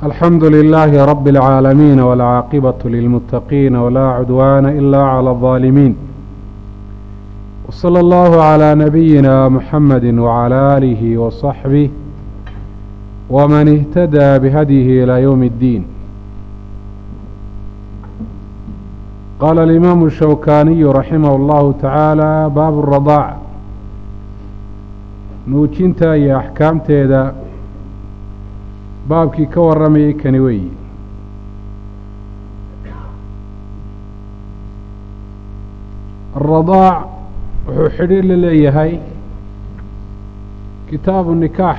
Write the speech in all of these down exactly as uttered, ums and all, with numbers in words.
الحمد لله رب العالمين والعاقبة للمتقين ولا عدوان إلا على الظالمين، وصلى الله على نبينا محمد وعلى آله وصحبه ومن اهتدى بهديه إلى يوم الدين. قال الإمام الشوكاني رحمه الله تعالى: باب الرضاع. nuujinta iyo axkaamteeda baabkii ka warramayay kani weeyi. الradaac wuxuu xidhiir la leeyahay kitaabu nikaax,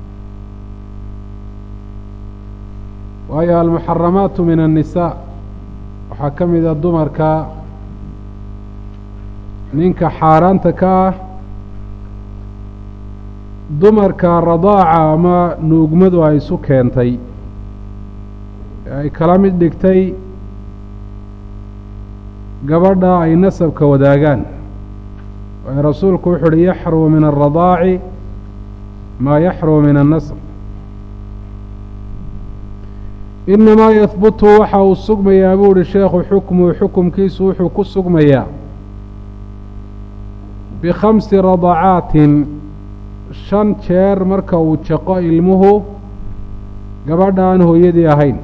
waayo almuxaramaatu min الnisaa waxaa ka mida dumarka ninka xaaraanta ka ah. dumarka radaaca ama nuugmadu ay isu keentay ee ay kala mid dhigtay gabadha ay nasabka wadaagaan, waayo rasuulku wuxu uhi yaxrumu min alradaaci maa yaxrumu min annasab. inamaa yahbutu waxa uu sugmayaa buu uhi sheekhu xukmuhu xukumkiisu wuxuu ku sugmayaa bikhamsi radacaatin shan jeer marka uu jaqo ilmuhu gabadha aan hooyadii ahayn.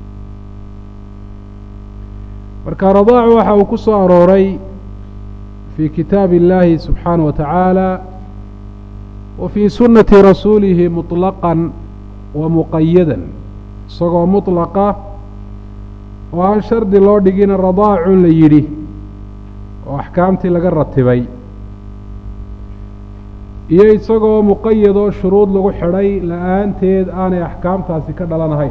marka radaacu waxa uu ku soo arooray fii kitaabi illaahi subxaanaه wa tacaala wa fii sunnati rasuulihi muطlaqan wa muqayadan, isagoo muطlaqa oo aan shardi loo dhigina radaacun la yidhi oo axkaamtii laga ratibay, iyo isagoo muqayadoo shuruud lagu xidhay la-aanteed aanay axkaamtaasi ka dhalanahayn.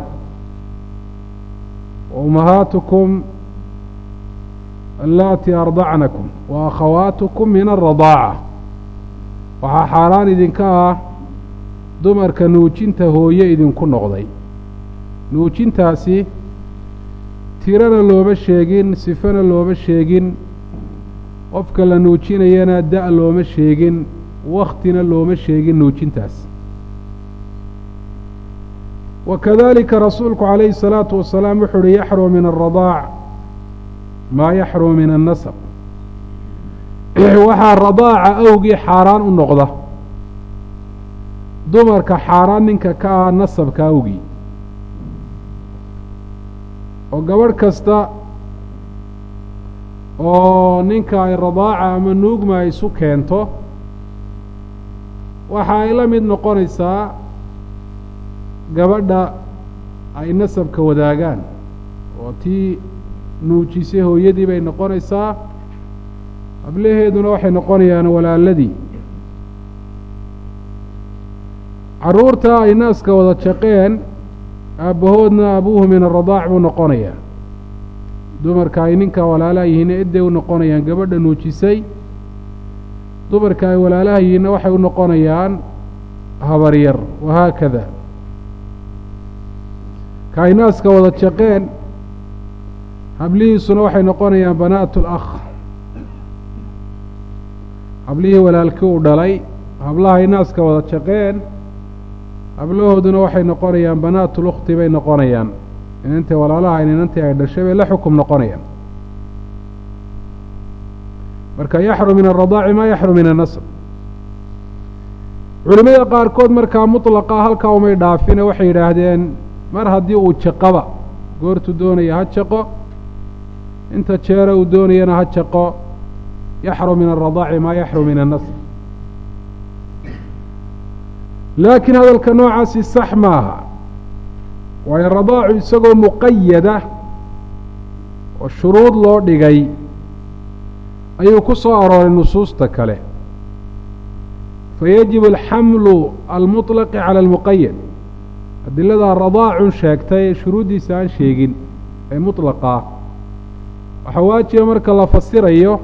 wa ummahaatukum allaati ardacnakum wa akhawaatukum min alradaaca. waxaa xaaraan idinka ah dumarka nuujinta hooye idinku noqday. nuujintaasi tirana looma sheegin, sifana looma sheegin, qofka la nuujinayana da' looma sheegin, waktina looma sheegin nuujintaas. wakadalika rasuulku calayhi الsalaatu wasalaam wuxu uhi yaxrumu min alradaac maa yaxrumu min annasab. waxaa radaaca awgii xaaraan u noqda dumarka xaaraan ninka ka ah nasabka awgii, oo gabadh kasta oo ninka ay radaaca ama nuugma ay isu keento waxa ay la mid noqonaysaa gabadha ay nasabka wadaagaan, oo tii nuujisay hooyadii bay noqonaysaa, hablaheeduna waxay noqonayaan walaaladii. carruurta ay naaska wada jaqeen aabbahoodna abuuhu min aradaac buu noqonayaa. dumarka ay ninka walaalaha yihiinna eday u noqonayaan gabadha nuujisay, dumarka ay walaalaha yihiinna waxay u noqonayaan habaryar, wahaakada. ka ay naaska wada jaqeen hablihiisuna waxay noqonayaan banaatu lakh, hablihii walaalkii uu dhalay. hablaha ay naaska wada jaqeen hablahooduna waxay noqonayaan banaatulukhti bay noqonayaan, inantay walaalaha inantii ay dhashay bay la xukum noqonayaan. marka yaxrum min aradaaci maa yaxrum min annasab. culimada qaarkood markaa mutlaqa halkaa umay dhaafine waxay yidhaahdeen mar haddii uu jaqaba goortuu doonaya ha jaqo, inta jeera uu doonayana ha jaqo, yaxrum min aradaaci maa yaxrum min annasab. laakiin hadalka noocaasi sax maaha, waayo radaacu isagoo muqayada oo shuruud loo dhigay ayuu ku soo arooray nusuusta kale. fayajibu alxamlu almuطlaqi cala almuqayad. adiladaa radaacun sheegtay shuruuddiisa aan sheegin ee muطlaqa waxaa waajiba marka la fasirayo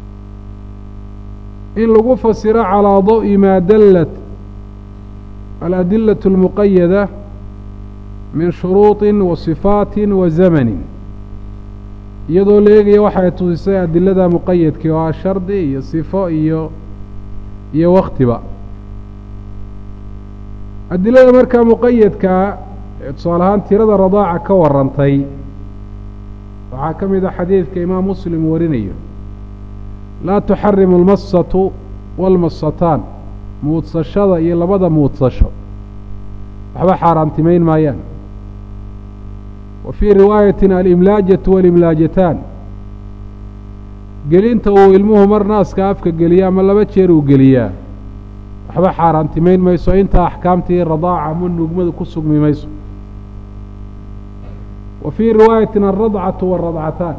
in lagu fasiro calaa dawi maa dallat aladilatu اlmuqayada min shuruuطi wa صifaati wa zamanin, iyadoo la eegaya waxay tusisay adilada muqayadkii oo ah shardi iyo sifo iyo iyo waktiba. adilada markaa muqayadkaa tusaale ahaan tirada radaaca ka warantay waxaa ka mid a xadiidka imaam muslim warinayo laa tuxarimu almasatu waalmasataan muudsashada iyo labada muudsasho waxba xaaraantimayn maayaan wa fii riwaayatin alimlaajatu waalimlaajataan gelinta uu ilmuhu mar naaska afka geliya ama laba jeer uu geliyaa waxba xaaraantimayn mayso intaa axkaamtii radaaca ama nuugmadu ku sugmi mayso wa fii riwaayatin alradcatu waaradcataan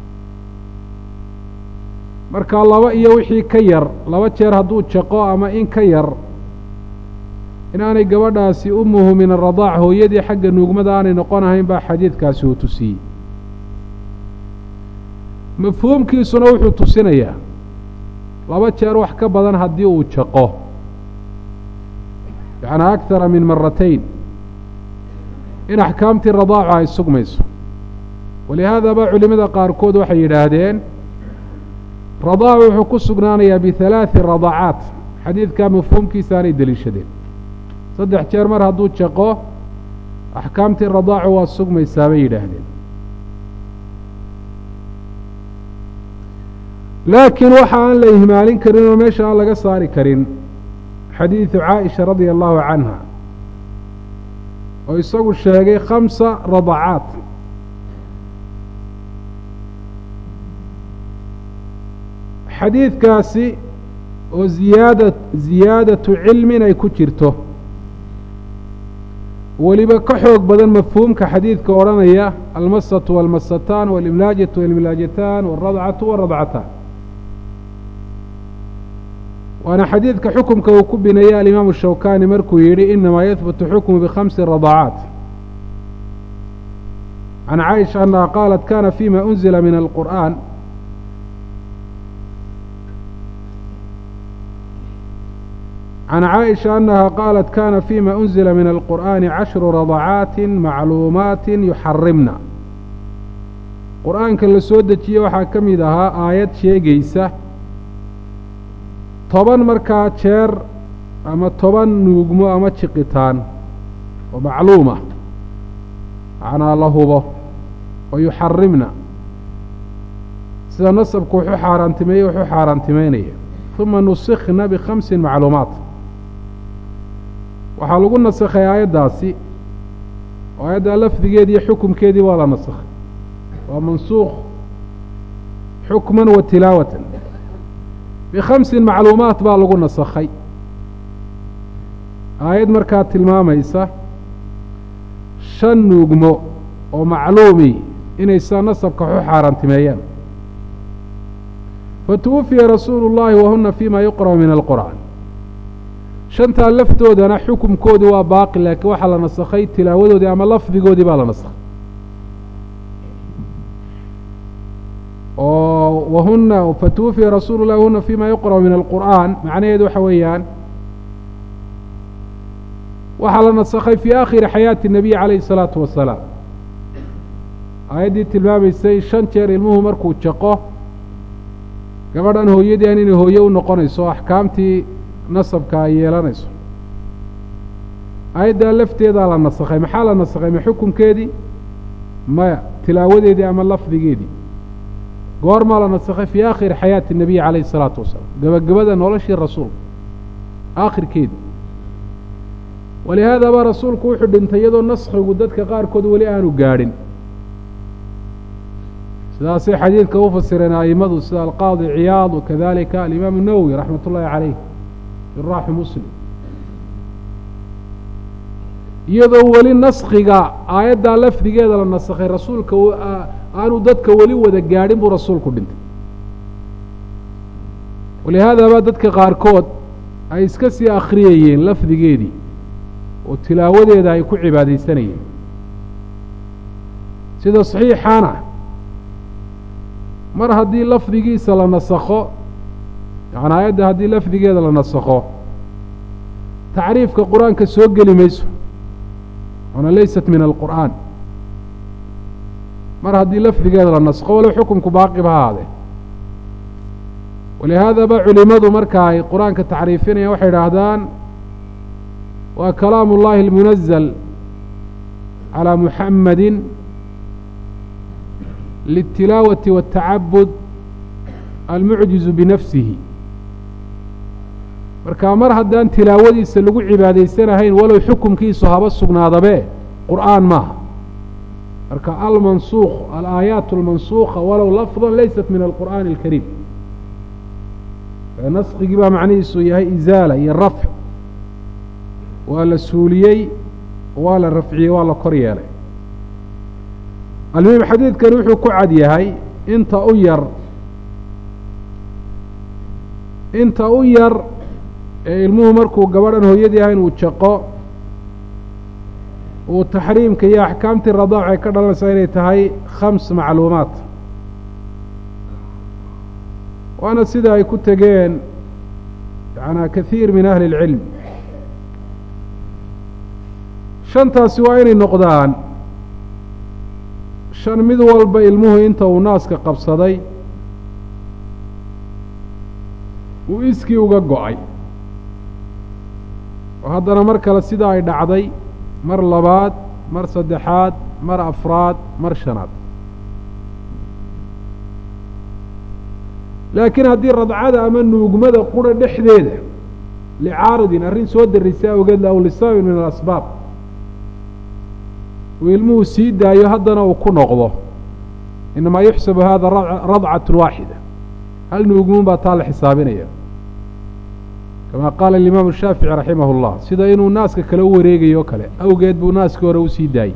markaa laba iyo wixii ka yar laba jeer hadduu jaqo ama in ka yar inaanay gabadhaasi umuhu min aradaac hooyadii xagga nuugmada aanay noqon ahayn baa xadiidkaasi uu tusiyey mafhuumkiisuna wuxuu tusinayaa laba jeer wax ka badan haddii uu jaqo yacnaa akthara min maratayn in axkaamtii radaacu ay sugmayso walihaada baa culimada qaarkood waxay yidhaahdeen radaacu wuxuu ku sugnaanayaa bihalaaثi radaacaat xadiidkaa mafhuumkiisa aanay deliishadeen saddex jeer mar hadduu jaqo axkaamtii radaacu waa sugmaysaa bay yidhaahdeen laakiin waxa aan la ihmaalin karin oo meesha aan laga saari karin xadiidu caaisha radia allahu canha oo isagu sheegay khamsa radacaat xadiidkaasi oo ziyaada ziyaadatu cilmin ay ku jirto weliba ka xoog badan mafhuumka xadiidka odhanaya almasatu waalmasataan waalimlaajatu waalimlaajataan waaradcatu waaradcataan waana xadiidka xukumka uu ku bineeyey alimaamu shawkani markuu yidhi inamaa yahbutu xukmu bikhamsi radaacaat can caaisha annaha qaalat kana fima unzila min alqur'an can caaisha annaha qaalat kana fima unzila min alqur'aani cashru radacaatin macluumaatin yuxarimna qur'aanka la soo dejiyey waxaa ka mid ahaa aayad sheegaysa toban markaa jeer ama toban nuugmo ama jiqitaan oo macluuma macnaa la hubo oo yuxarimna sida nasabku wuxuu xaaraantimeeyey wuxuu xaaraantimeynaya uma nusikna bikhamsin macluumaat waxaa lagu nasakhay aayaddaasi oo aayaddaa lafdigeedii iyo xukumkeedii waa la nasakhay waa mansuukh xukman wa tilaawatan bikhamsin macluumaat baa lagu nasakhay aayad markaa tilmaamaysa shan nuugmo oo macluumi inay saa nasabka waxu xaaraantimeeyaan fatuwufiya rasuulu اllahi wahuna fima yuqra'u min alqur'an shantaa laftoodana xukumkoodii waa baaqi laakiin waxaa la nasakhay tilaawadoodii ama lafdigoodii baa la nasakhay oo wahuna fatuwufiya rasuulu llahi wahuna fima yuqra'u min alqur'an macnaheedu waxa weeyaan waxaa la nasakhay fii aakhiri xayaati الnabiy calayhi الsalaatu wasalaam aayaddii tilmaamaysay shan jeer ilmuhu markuu jaqo gabadhan hooyadii an inay hooye u noqonayso axkaamtii nasabka ay yeelanayso aayaddaa lafteedaa la nasakhay maxaa la nasakhay ma xukunkeedii maya tilaawadeedii ama lafdigeedii goormaa la nasakhay fii aakhiri xayaati الnabiy calayhi الsalaatu wasalaam gabagabada noloshii rasuulka aakhirkeedii walihaada baa rasuulku wuxuu dhintay iyadoo naskhigu dadka qaarkood weli aanu gaadhin sidaasay xadiidka u fasireen a'immadu sida alqaadi ciyaad wakadalika alimaamu الnawowi raxmat ullaahi calayh shuraaxu muslim iyadoo weli naskhiga aayaddaa lafdigeeda la nasakhay rasuulka aanu dadka weli wada gaadhin buu rasuulku dhintay walihaada baa dadka qaarkood ay iska sii akhriyayeen lafdigeedii oo tilaawadeeda ay ku cibaadaysanayeen sida saxiixaana mar haddii lafdigiisa la nasakho yani aayadda haddii lafdigeeda la nasakho tacriifka qur-aanka soo geli mayso ona laysat min alqur'aan mar haddii lafdigeeda la naskho walow xukunku baaqib ha ahaadee walihaada ba culimadu marka ay qur-aanka tacriifinayaan waxay idhaahdaan waa kalaamu اllahi اlmunazl calى muxamadi liلtilaawaةi wالtacabud almucjizu binafsihi. marka mar haddaan tilaawadiisa lagu cibaadaysanahayn walow xukumkiisu haba sugnaadabe qur'aan maaha. marka almansuukh alaayaat اlmansuukha walow lafظa laysat min alqur'aani اlkariim. naskigii baa macnihiisu yahay izaala iyo rafc, waa la suuliyey, waa la rafciyey, waa la kor yeelay. almuhim xadiidkani wuxuu ku cad yahay inta u yar inta u yar ee ilmuhu markuu gabadhan hooyadii ahayn uu jaqo uu taxriimka iyo axkaamtii radaac ay ka dhalanaysaa inay tahay khams macluumaat, waana sida ay ku tegeen yaعnaa kahiir min ahli اlcilm. shantaasi waa inay noqdaan shan mid walba ilmuhu inta uu naaska qabsaday uu iskii uga go-ay, oo haddana mar kale sidaa ay dhacday, mar labaad, mar saddexaad, mar afraad, mar shanaad. laakiin haddii radcada ama nuugmada qura dhexdeeda licaaridin arrin soo darisay awgeed aw lisababin min alasbaab uu ilmuhu sii daayo haddana uu ku noqdo, inamaa yuxsabu hada radcat waaxida, hal nuugmuun baa taa la xisaabinaya, kama qaala alimaam shaafici raximah اllah, sida inuu naaska kale u wareegayo o kale awgeed buu naaskii hore usii daayey.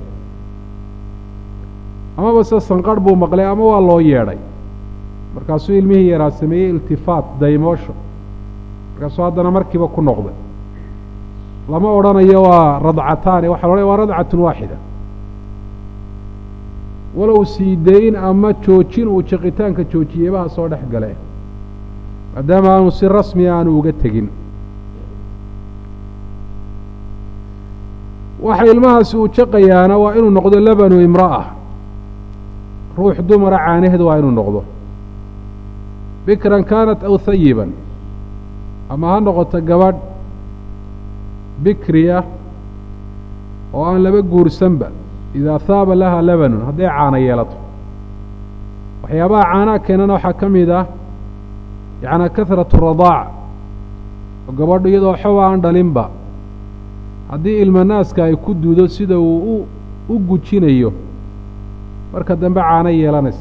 amaba se sanqarh buu maqlay ama waa loo yeedhay, markaasuu ilmihii yaraa sameeyey iltifaat daymoosho, markaasuu haddana markiiba ku noqday. lama odhanayo waa radcataani, waxa la odhanaya waa radcatun waaxida, walow sii dayin ama joojin uu jaqitaanka joojiyeybaha soo dhex gale, maadaama aanu si rasmiya aanu uga tegin. waxa ilmahaasi uu jaqayaana waa inuu noqdo labanu imra'a, ruux dumara caanaheed waa inuu noqdo, bikran kaanat aw hayiban, ama ha noqoto gabadh bikriya oo aan laba guursanba, idaa haaba laha labanun, hadday caano yeelato. waxyaabaha caanaha keenana waxaa ka mid ah yacnaa kahratu radaac, oo gabadhu iyadoo xoba aan dhalinba haddii ilma naaska ay ku duudo sida uu u gujinayo marka dambe caano yeelanaysa.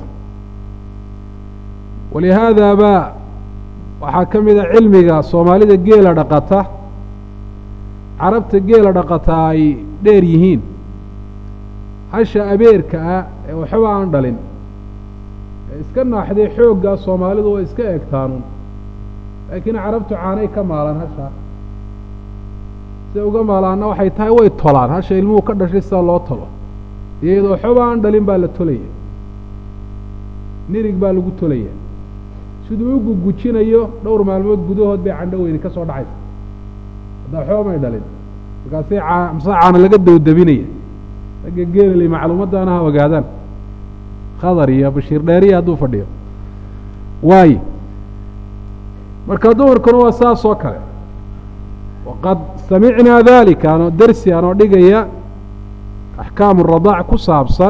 walihaada baa waxaa ka mid a cilmiga soomaalida geela dhaqata, carabta geela dhaqataa ay dheer yihiin hasha abeerka ah ee waxba aan dhalin ee iska naaxday xooggaa soomaalidu way iska eegtaanun, laakiin carabtu caanay ka maalaan hashaa. siday uga maalaanna waxay tahay way tolaan, hasha ilmuhu ka dhashay sida loo tolo, iyadoo waxba aan dhalin baa la tolaya, nirig baa lagu tolaya, siduu u gugujinayo dhowr maalmood gudahood bay candho weyni ka soo dhacaysa, haddaa waxba may dhalin, markaasay mase caana laga dawdabinaya. ragga geelali macluumaddaana ha ogaadaan, khadar iyo bashiir dheeriya hadduu fadhiyo waayo. marka dumarkuna waa saas oo kale. waqad samicnaa dalika anoo dersi anoo dhigaya axkaamu radaac ku saabsan,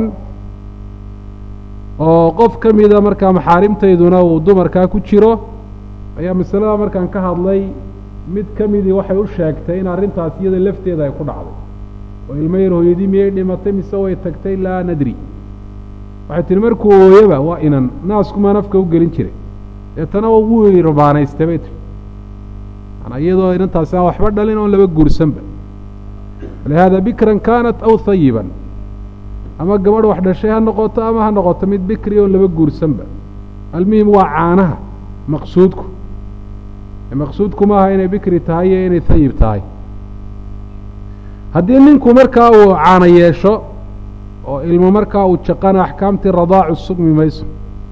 oo qof ka mida markaa maxaarimtayduna uu dumarkaa ku jiro, ayaa masalada markaan ka hadlay mid ka midii waxay u sheegtay in arrintaas iyada lafteeda ay ku dhacday, oo ilmo yar hooyadii miyay dhimatay mise way tagtay laa nadri. waxay tihi markuu hooyaba waa inan naaskumaa nafka u gelin jiray, deetana wuu irbaanaystay bay tihi, manaa iyadoo inantaasi aan waxba dhalin oon laba guursanba. lihaada bikran kaanat aw hayiban, ama gabadh wax dhashay ha noqoto ama ha noqoto mid bikri oon laba guursanba. almuhim waa caanaha maqsuudku, maqsuudku maaha inay bikri tahay iyo inay hayib tahay. haddii ninku markaa uu caano yeesho oo ilmo markaa uu jaqana axkaamtii radaacu sugmi mayso,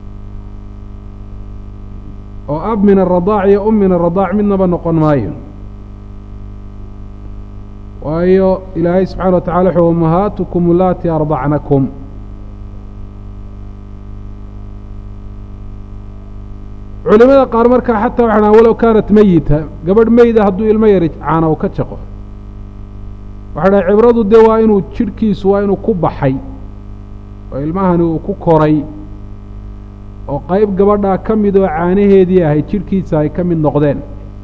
oo ab min aradaac iyo um min aradaac midnaba noqon maayo. waayo ilaahay subxaana wa tacala wuxuu ummahaatukum ulaati ardacnakum, culimada qaar markaa xataa waxaan aha walow kaanat meyita, gabadh meyda hadduu ilmo yari caana u ka jaqo waxaa dhahay cibradu dee waa inuu jidhkiisu waa inuu ku baxay oo ilmahani uu ku koray oo qayb gabadhaa ka mid oo caanaheedii ahay jidhkiisa ay ka mid noqdeen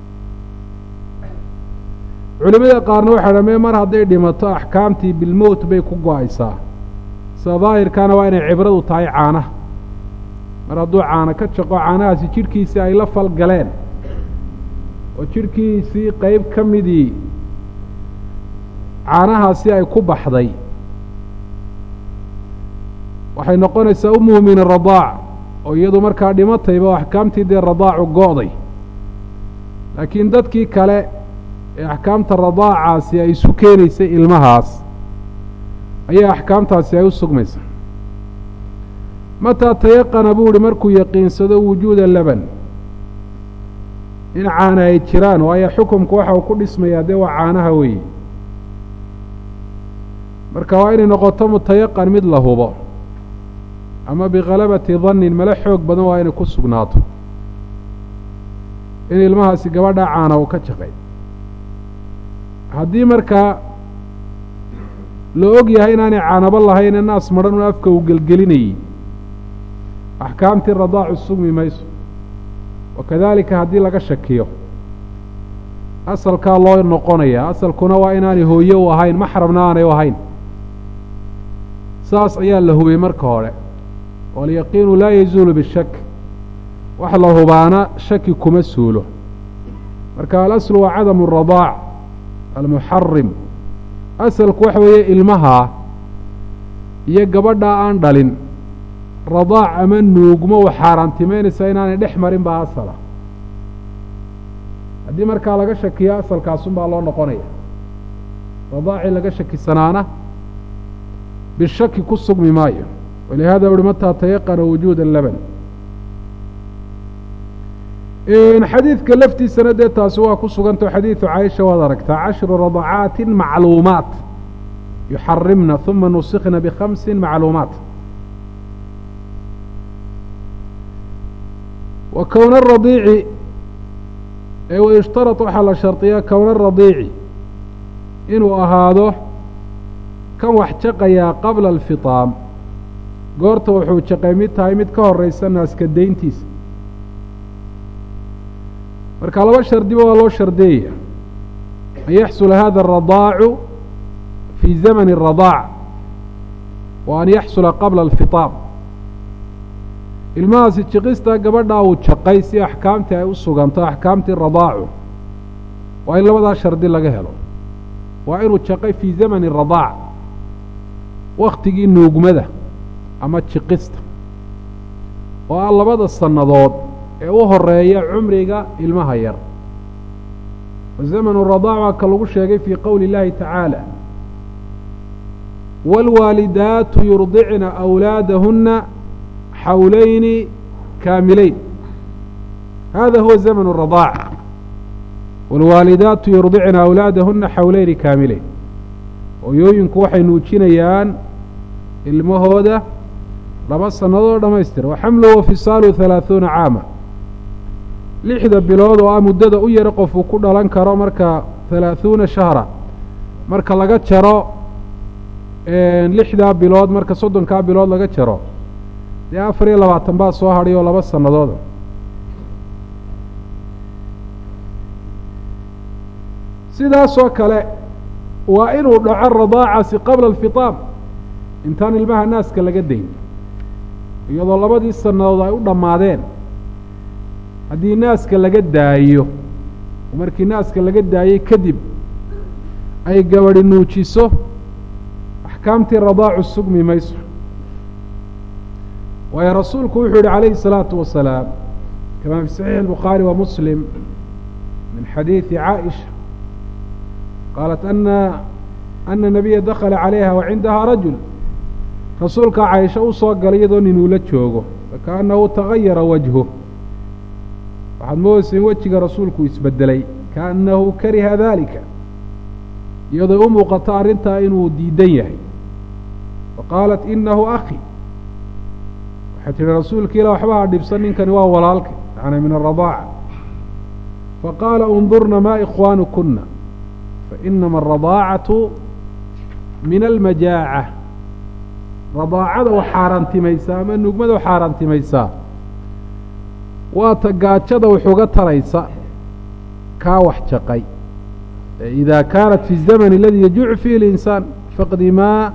culimada qaarna waxay dhamee mar hadday dhimato axkaamtii bilmowt bay ku go-aysaa sida daahirkaana waa inay cibradu tahay caanaha mar hadduu caano ka jaqo caanahaasi jidhkiisii ay la falgaleen oo jidhkiisii qayb ka midii caanahaasi ay ku baxday waxay noqonaysaa umuhu min aradaac oo iyadu markaa dhimatayba oo axkaamtii dee radaacu go-day laakiin dadkii kale ee axkaamta radaacaasi ay isu keenaysay ilmahaas ayaa axkaamtaasi ay u sugmaysa mataa tayaqana buu ihi markuu yaqiinsado wujuuda laban in caana ay jiraan waayo xukumku waxa uu ku dhismayaa dee waa caanaha weeye marka waa inay noqoto mutayaqan mid la hubo ama bikhalabati dannin mala xoog badan waa inay ku sugnaato in ilmahaasi gabadha caana uu ka jaqay haddii markaa la og yahay inaanay caanabo lahayne naas madhan un afka uu gelgelinayey axkaamtii radaacu sugmi mayso wakadaalika haddii laga shakiyo asalkaa loo noqonayaa asalkuna waa inaanay hooye u ahayn maxramna aanay u ahayn saas ayaa la hubay marka hore walyaqiinu laa yazuulu bishak wax la hubaana shaki kuma suulo marka alaslu waa cadamu aradaac almuxarim asalku waxa weeye ilmahaa iyo gabadhaa aan dhalin radaac ama nuugmo u xaaraantimeynaysaa inaanay dhex marin baa asala haddii markaa laga shakiyo asalkaasun baa loo noqonaya radaacii laga shakisanaana bishaki ku sugmi maayo walihaada uhi mataa tayaqana wujuuda laban xadiidka laftiisana dee taasi waa ku sugantao xadiidu caaisha waad aragtaa cashru radacaati macluumaat yuxarimna uma nusikna bikhamsi macluumaat wa kowna aradiici ee wayushtarad waxaa la shardiyaa kowna aradiici inuu ahaado kan wax jaqayaa qabla alfitaam goorta wuxuu jaqay mid tahay mid ka horaysa naaska dayntiisa marka laba shardiba waa loo shardeeyaya an yaxsula hada aradaacu fii zamani aradaac wa an yaxsula qabla alfitaam ilmahaasi jiqista gabadhaa uu jaqay si axkaamtii ay u suganto axkaamtii radaacu waa in labadaa shardi laga helo waa inuu jaqay fii zamani radaac waktigii nuugmada ama jiqista oo ah labada sannadood ee u horeeya cumriga ilmaha yar zamanu radaac waa ka lagu sheegay fii qowli اllaahi tacaala wاlwaalidaatu yurdicna أwlaadahuna xawlayni kaamileyn hada huwa zamnu الradaac wاlwaalidaatu yurdicna أwlaadahuna xawlayni kaamileyn hooyooyinku waxay nuujinayaan ilmahooda laba sannadood dhamaystira waxamluhu wafisaalu halaaثuuna caama lixda bilood oo ah muddada u yara qofuu ku dhalan karo marka halaaثuuna shahra marka laga jaro lixdaa bilood marka soddonkaa bilood laga jaro dee afar iyo labaatan baa soo hadhay oo laba sannadooda sidaasoo kale waa inuu dhaco radaacaasi qabla alfitaam intaan ilmaha naaska laga dayn iyadoo labadii sannadood ay u dhammaadeen haddii naaska laga daayo markii naaska laga daayey kadib ay gabadhi nuujiso axkaamtii radaacu sugmi mayso waayo rasuulku wuxuu yihi calayhi الsalaatu wasalaam kama fi saxiixi الbukhaari wa muslim min xadiidi caaئisha qaalat ana ana nabiya dakala calayha wa cindahaa rajul rasuulkaa caaisha u soo galay iyadoo nin uula joogo fakaannahu tagayara wajhu waxaad moodaysa in wejiga rasuulku isbedelay kaannahu kariha daalika iyadoo u muuqato arrintaa inuu diidan yahay faqaalat inahu akhi waxay tihi rasuulka ilah waxba ha dhibsan ninkani waa walaalka yani min aradaaca faqaala undurna maa ikhwaanukuna fainama alradaacatu min almajaaca radaacada wax xaaraantimaysaa ama nuugmada wax xaaraantimaysaa waa ta gaajada wuxuga taraysa kaa wax jaqay إida kaanat fi الزamn اladي yajuuc fihi الإnsaan faqdi maa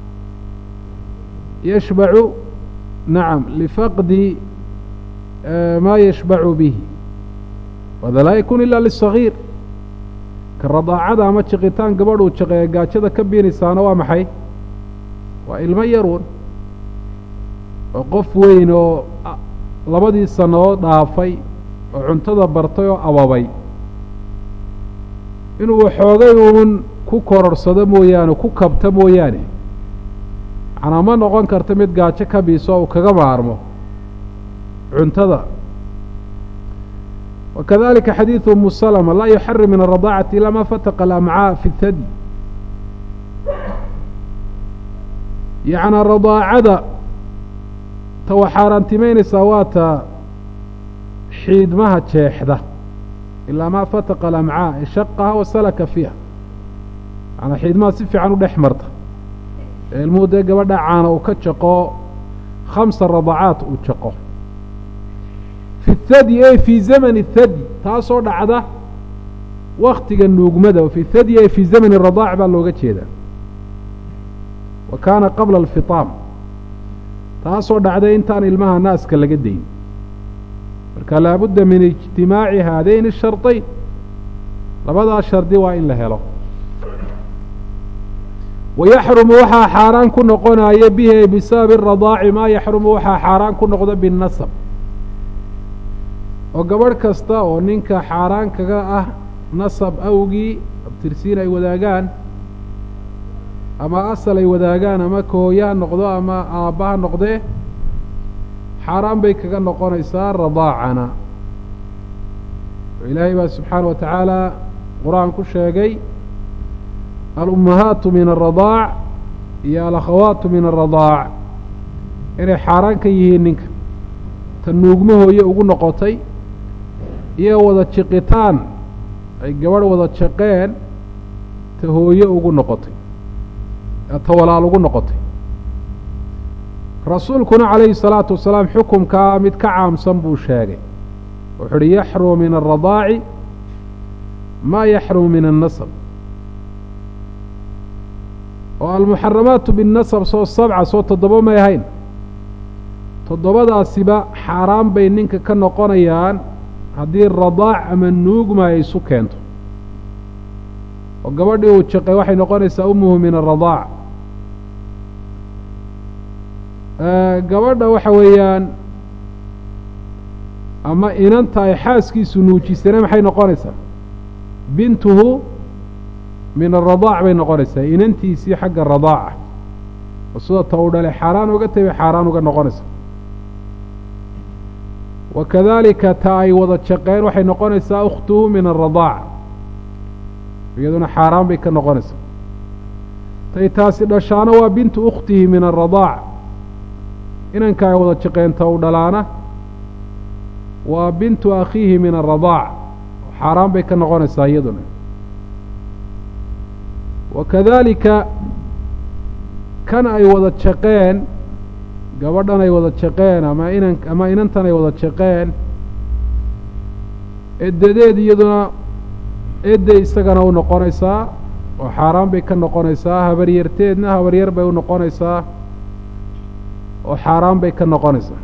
yashbacu nacam lifaqdi maa yashbacu bihi wada laa yakun ila liلصaغيir ka radaacada ama jiqitaan gabadhuu jaqeeya gaajada ka biinaysaana waa maxay waa ilmo yaruun oo qof weyn oo labadii sannadood dhaafay oo cuntada bartay oo ababay inuu waxoogay uun ku kororsado mooyaane ku kabta mooyaane macnaa ma noqon karta mid gaajo ka biiso uu kaga maarmo cuntada wakadalika xadiidu umu salama laa yuxarim min الradaacati ilaa ma fataqa alamcaa fi اthadi yacnaa radaacada ta wax xaaraantimaynaysaa waa ta xiidmaha jeexda ilaa maa fataqa alamcaa ee shaqaha wasalaka fiiha macnaa xiidmaha si fiican u dhex marta ee ilmuhu dee gabadha caana uu ka jaqo khamsa radacaat uu jaqo fi thadi e fii zamani thadi taasoo dhacda waktiga nuugmada fi thadi e fii zamani radaac baa looga jeedaa wa kaana qabla alfitaam taasoo dhacday intaan ilmaha naaska laga dayn marka laabudda min ijtimaaci haadayn الsharطayn labadaa shardi waa in la helo wayaxrumu waxaa xaaraan ku noqonaya bihi bisababi الradaaci maa yaxrumu waxaa xaaraan ku noqda biالnasab oo gabadh kasta oo ninka xaaraan kaga ah nasab awgii abtirsiin ay wadaagaan ama asal ay wadaagaan ama kahooyaha noqdo ama aabbaha noqdee xaaraan bay kaga noqonaysaa radaacana ilaahay baa subxaana wa tacaala qur-aan ku sheegay alummahaatu min aلradaac iyo alakhawaatu min aلradaac inay xaaraan ka yihiin ninka ta nuugma hooye ugu noqotay iyo wada jiqitaan ay gabadh wada jaqeen ta hooye ugu noqotay ta walaal ugu noqotay rasuulkuna calayhi الsalaatu wasalaam xukumkaa mid ka caamsan buu sheegay wuxu uhi yaxrumu min الradaaci maa yaxrumu min الnasab oo almuxaramaatu biالnasab soo sabca soo toddoba may ahayn toddobadaasiba xaaraan bay ninka ka noqonayaan haddii radaac ama nuugma ay isu keento oo gabadhii uu jaqay waxay noqonaysaa umuhu min الradaac gabadha waxa weeyaan ama inanta ay xaaskiisu nuujisana maxay noqonaysaa bintuhu min aلradaac bay noqonaysaa inantiisii xagga radaaca oo sida ta uu dhalay xaaraan uga tay bay xaaraan uga noqonaysaa wakadalika ta ay wada jaqeen waxay noqonaysaa ukhtuhu min aلradaac iyaduna xaaraan bay ka noqonaysaa tay taasi dhashaana waa bintu ukhtihi min aلradaac inanka ay wada jaqeenta u dhalaana waa bintu akhiihi min aلradaac xaaraan bay ka noqonaysaa iyaduna wakadalika kan ay wada jaqeen gabadhan ay wada jaqeen ama inan ama inantan ay wada jaqeen edadeed iyaduna edday isagana u noqonaysaa oo xaaraan bay ka noqonaysaa habaryarteedna habaryar bay u noqonaysaa oo xaaraan bay ka noqonaysaa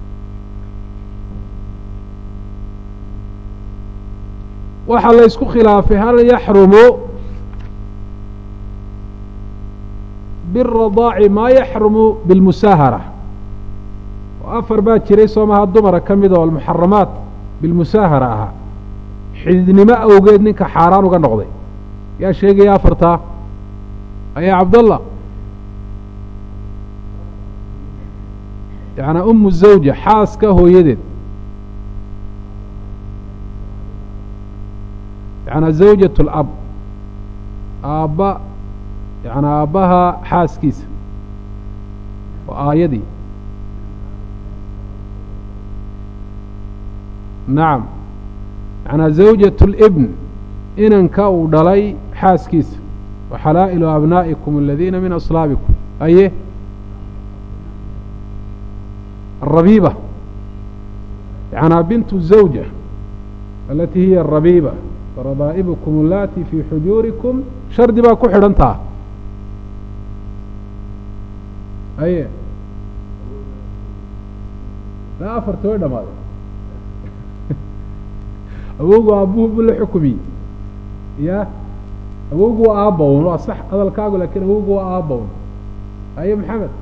waxaa la ysku khilaafay hal yaxrumu biالradaaci maa yaxrumu biاlmusaahara oo afar baa jiray soo maha dumara ka mid oo almuxaramaat bilmusaahara ahaa xididnimo awgeed ninka xaaraan uga noqday yaa sheegaya afartaa ayaa cabdallah yacnaa umu zawja xaaska hooyadeed yacnaa zawjat اlab aabba yacnaa aabbaha xaaskiisa oo aayadii nacam yacnaa zawjat اlibn inanka uu dhalay xaaskiisa وxalaaئل أbنaaئكم الذيina min أصلاaبكم aye الرabيبة يعnى بنت الزوجة التي هي الرabيبة فربائبكم الlatي في xujوuriكم shardi baa ku xidhantaa aye la afarta way dhamaaday awowgu aabuhu bu la xukumi ya awowgu waa aabawn waa sax hadalkaagu lakin awowgu waa aabawn aye maxamed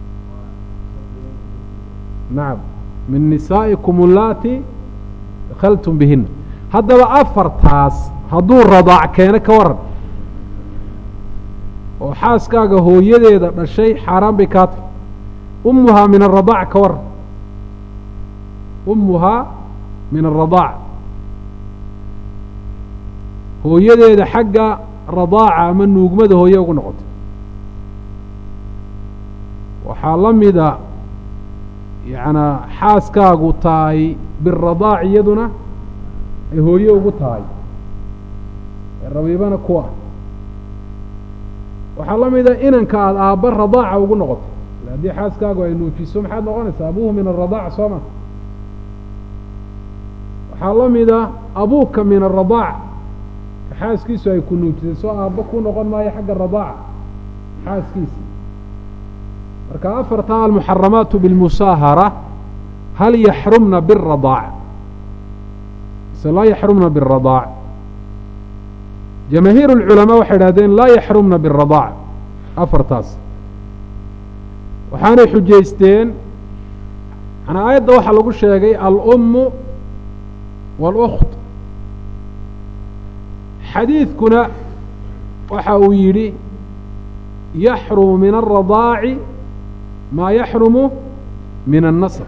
nacam min nisaa'ikum allati dakhaltum bihina haddaba afartaas hadduu radaac keeno ka waran oo xaaskaaga hooyadeeda dhashay xaaraan bay kaa tahay ummuhaa min aradaac ka waran ummuhaa min aradaac hooyadeeda xagga radaaca ama nuugmada hooye ugu noqotay waxaa la mida yacnaa xaaskaagu tahay biradaac iyaduna ay hooye ugu tahay ee rabiibana ku ah waxaa la mida inanka aada aabba radaaca ugu noqotay haddii xaaskaagu ay nuujiso maxaad noqonaysaa abuhu min aradaac soo ma waxaa la mida abuuka min aradaac xaaskiisu ay ku nuujisay soo aabba ku noqon maayo xagga radaaca xaaskiisa marka afarta almuxaramaatu bilmusaahara hal yaxrumna biradaac mise laa yaxrumna biradaac jamaahiir اlculamaa waxay idhahdeen laa yaxrumna biradaac afartaas waxaanay xujaysteen manaa aayadda waxaa lagu sheegay alummu wاlأkt xadiidkuna waxa uu yidhi yaxrumu min aلradaaci maa yaxrumu min الnasb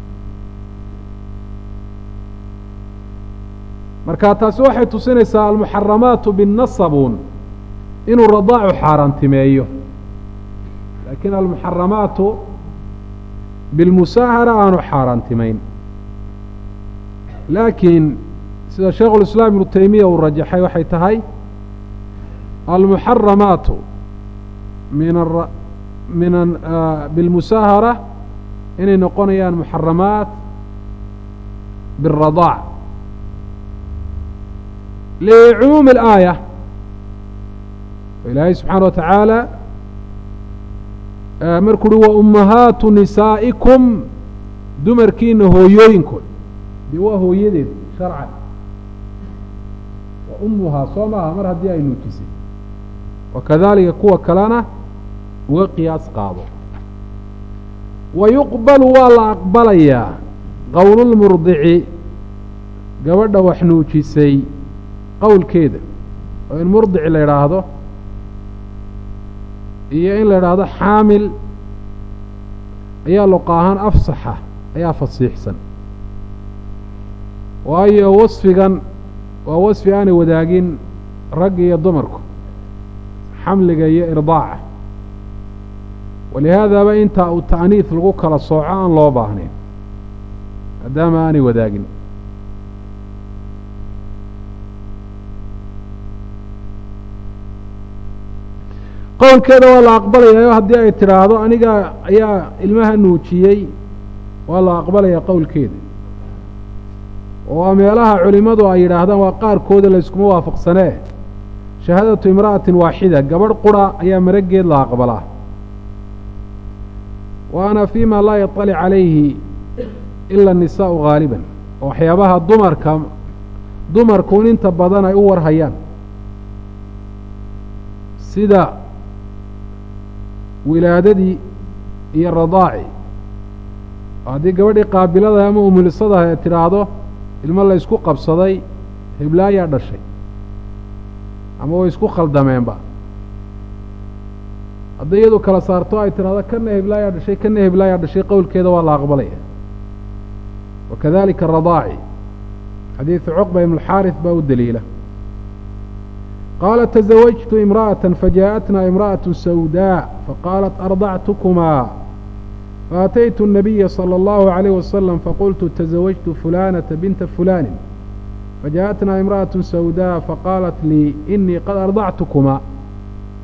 marka taasi waxay tusinaysaa almuxaramaatu biالnasabuun inuu radaacu xaaraantimeeyo laakiin almuxaramaatu bilmusaahara aanu xaaraantimeyn laakiin sida sheekhu اlislaam ibnu taymiya uu rajaxay waxay tahay almuxaramaatu min min bilmusaahara inay noqonayaan muxaramaat biالradaac licumuumi اlaaya ilaahay subxaana wa tacaala markuu uhi wa ummahaatu nisaa'ikum dumarkiina hooyooyinkood dee waa hooyadeed sharcan wa ummuhaa soo maaha mar haddii ay nuujisay wakadalika kuwa kalena uga qiyaas qaado wa yuqbalu waa la aqbalayaa qowlulmurdici gabadha wax nuujisay qowlkeeda oo in murdici la idhaahdo iyo in la idhaahdo xaamil ayaa luqaahaan afsaxa ayaa fasiixsan waayo wasfigan waa wasfi aanay wadaagin ragga iyo dumarku xamliga iyo irdaaca walihaadaba intaa uu ta'niis lagu kala sooco aan loo baahnayn maadaama aanay wadaagin qowlkeeda waa la aqbalayaa haddii ay tidhaahdo aniga ayaa ilmaha nuujiyey waa la aqbalayaa qowlkeeda oo waa meelaha culimadu ay yidhaahdaan waa qaarkooda layskuma waafaqsanee shahaadatu imra'atin waaxida gabadh qura ayaa marageed la aqbalaa wa ana fii ma laa yaطalic calayhi ila الnisaau gaaliban oo waxyaabaha dumarka dumarkuun inta badan ay u warhayaan sida wilaadadii iyo radaaci haddii gabadhii qaabilada ama umulisadaha ee tidhaahdo ilmo la ysku qabsaday heblaayaa dhashay ama way isku khaldameenba hadday iyadu kala saarto ay tidhaahdo kana heblaayaa dhashay kana heblaayaa dhashay qowlkeeda waa la aqbalaya wakadalika aradaaci xadiidu cuqba ibn اlxaariث baa u daliila qaala تزawajtu imra'aة fajaءatna imra'aة sawdاء faqaalat ardactukmaa faataytu الnabiya salى اllahu عalayه wasalam faqultu تزawajtu fulanaةa binta fulani fajaءatna imra'aة sawdاء faqaalat lii inii qad ardactukmaa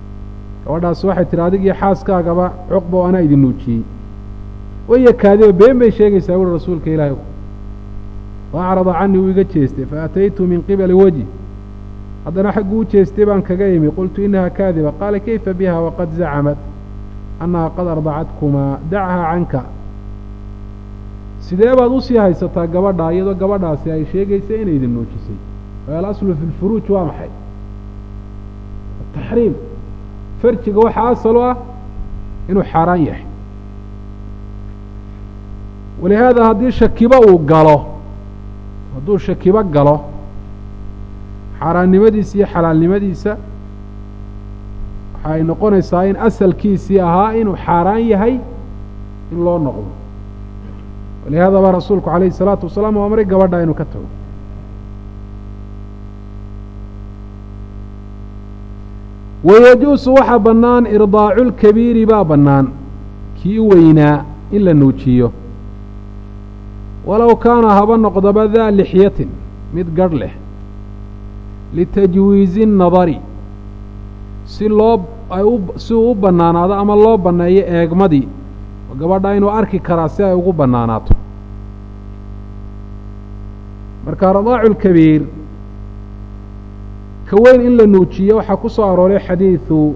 gabadhaas waxay tihi adig iyo xaaskaagaba cuqba o anaa idin nuujiyey way yakaadeo been bay sheegaysaa wuhi rasuulka ilaahay waacrada canii uu iga jeestay faataytu min qibali wejhi haddana xagguu u jeestay baan kaga imi qultu inaha kaadiba qaala kayfa biha waqad zacamat annaha qad ardacatkumaa dachaa canka sidee baad usii haysataa gabadhaa iyadoo gabadhaasi ay sheegaysa inay idin nuujisay alaslu fi lfuruuj waa maxay taxriim farjiga waxaa asal u ah inuu xaaraan yahay walihaada haddii shakiba uu galo hadduu shakibo galo xaaraannimadiisa iyo xalaalnimadiisa waxa ay noqonaysaa in asalkiisii ahaa inuu xaaraan yahay in loo noqdo walihaada baa rasuulku calayhi الsalaatu wasalaam u amray gabadha inuu ka tago wayajuusu waxaa bannaan irdaacu lkabiiri baa bannaan kii u weynaa in la nuujiyo walow kaana haba noqdaba daa lixyatin mid garh leh litajwiizi الnadari si loo ay u si uu u bannaanaado ama loo banneeyo eegmadii oo gabadha inuu arki karaa si ay ugu bannaanaato marka radaacu lkabiir ka weyn in la nuujiyo waxaa ku soo arooray xadiidu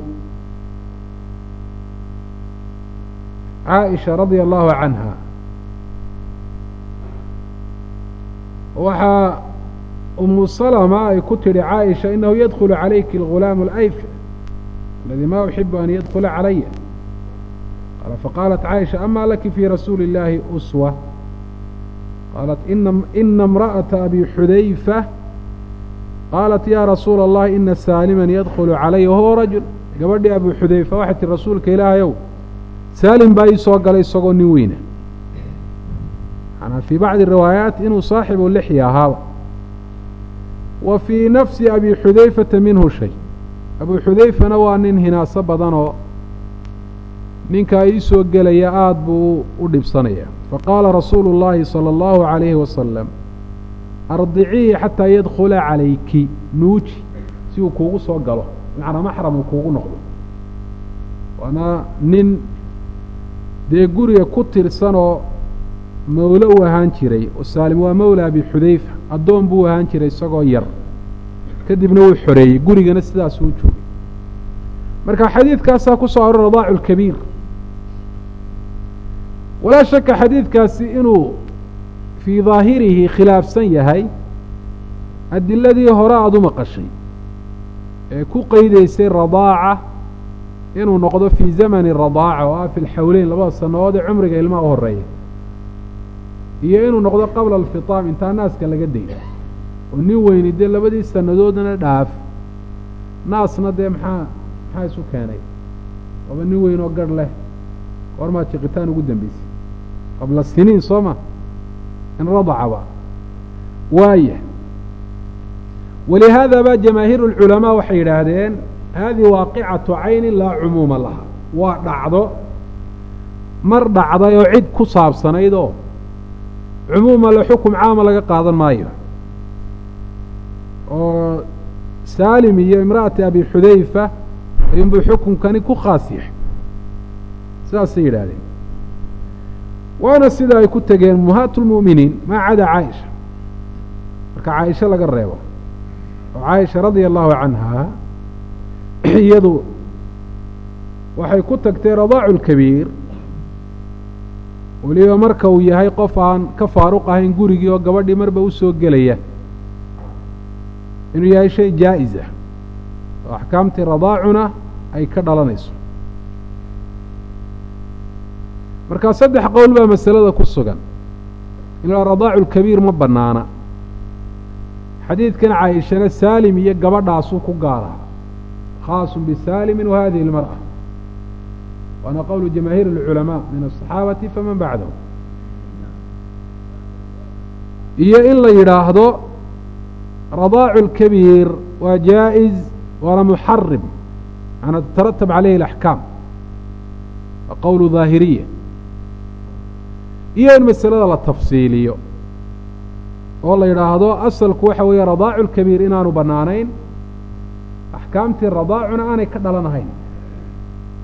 caaisha radia allahu canha waxaa umu salama ay ku tidhi caaisha inahu yadkulu calayki algulaamu alayfi aladi ma uxibu an yadkula calaya qaala faqaalat caaisha ama laki fii rasuuli اllaahi uswa qaalat ina imra'ata abi xudayfa qaalat ya rasuula اllahi ina saaliman yadkulu calaya wahuwa rajul gabadhii abu xudayfa waxay tihi rasuulka ilaahayow saalim baa ii soo galay isagoo nin weyna manaa fii bacdi riwaayaat inuu saaxibu lixya ahaaba wa fii nafsi abi xudayfata minhu shay abu xudayfana waa nin hinaaso badan oo ninkaa ii soo gelaya aada buu u dhibsanaya faqaala rasuulu اllahi salى اllahu عalayhi wasalam ardiciihi xataa yadkula calayki nuuji si uu kuugu soo galo macnaa maxram uu kuugu noqdo waana nin dee guriga ku tirsan oo mawlo u ahaan jiray oo saalim waa mawla abi xudayfa addoon buu ahaan jiray isagoo yar kadibna wuu xoreeyey gurigana sidaasuu joogay marka xadiidkaasaa ku soo aror radaacu lkabiir walaa shaka xadiidkaasi inuu fii daahirihi khilaafsan yahay adiladii hore aada u maqashay ee ku qeydaysay radaaca inuu noqdo fii zamani radaaca oo ah fi lxawleyn labada sanadood ee cumriga ilmaha u horeeya iyo inuu noqdo qabla alfitaam intaa naaska laga dayda oo nin weyni dee labadii sanadoodna dhaaf naasna dee maxaa maxaa isu keenay laba nin weyn oo garh leh goormaa jiqitaan ugu dambeysay qabla siniin soo ma in radacaba waaya walihaada ba jamaahiiru اlculamaa waxay yidhaahdeen haadihi waaqicatu caynin laa cumuuma laha waa dhacdo mar dhacday oo cid ku saabsanayd oo cumuuma le xukum caama laga qaadan maayo oo saalim iyo imra'ati abi xudayfa ayuunbuu xukunkani ku khaas yahay sidaasay yidhaahdeen waana sida ay ku tegeen ummahaat lmu'miniin maa cada caaisha marka caaisha laga reebo oo caaisha radia allahu canha iyadu waxay ku tagtay radaacu lkabiir weliba marka uu yahay qof aan ka faaruq ahayn gurigii oo gabadhii marba u soo gelaya inuu yahay shay jaa-isa oo axkaamtii radaacuna ay ka dhalanayso markaa saddex qowl baa masalada ku sugan ilaa radaacu lkabiir ma bannaana xadiidkan caaishana saalim iyo gabadhaasuu ku gaaraha khaasun bisaalimin wa hadihi اlmarأa waana qowlu jamaahiir اlculamaa min aلصaxaabati faman bacdahu iyo in la yidhaahdo radaacu اlkabiir waa jaaئiz waana muxarim manaa tataratab calayhi اlaxkaam waa qowlu daahiriya iyo in masalada la tafsiiliyo oo la yidhaahdo asalku waxa weeye radaacu lkabiir inaanu bannaanayn axkaamtii radaacuna aanay ka dhalanahayn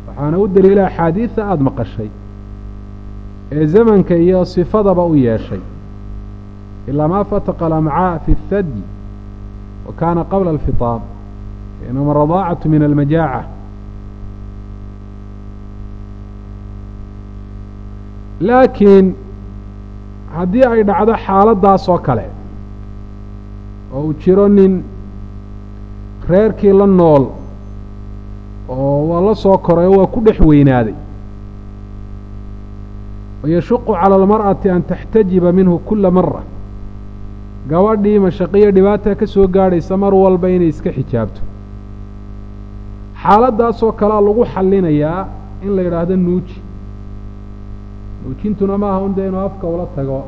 waxaana u daliila axaadiida aada maqashay ee zamanka iyo sifadaba u yeeshay ilaa maa fataqa alamcaa fi اthadyi wa kaana qabla alfitaar inama radaacatu min almajaaca laakiin haddii ay dhacdo xaaladdaas oo kale oo uu jiro nin reerkii la nool oo waa la soo koray oo waa ku dhex weynaaday wayashuqu cala almar'ati an taxtajiba minhu kula mara gabadhii mashaqiyo dhibaata ka soo gaadhaysa mar walba inay iska xijaabto xaaladdaasoo kalea lagu xallinayaa in la yidhaahdo nuuji nuujintuna maaha un dee inuu afka ula tago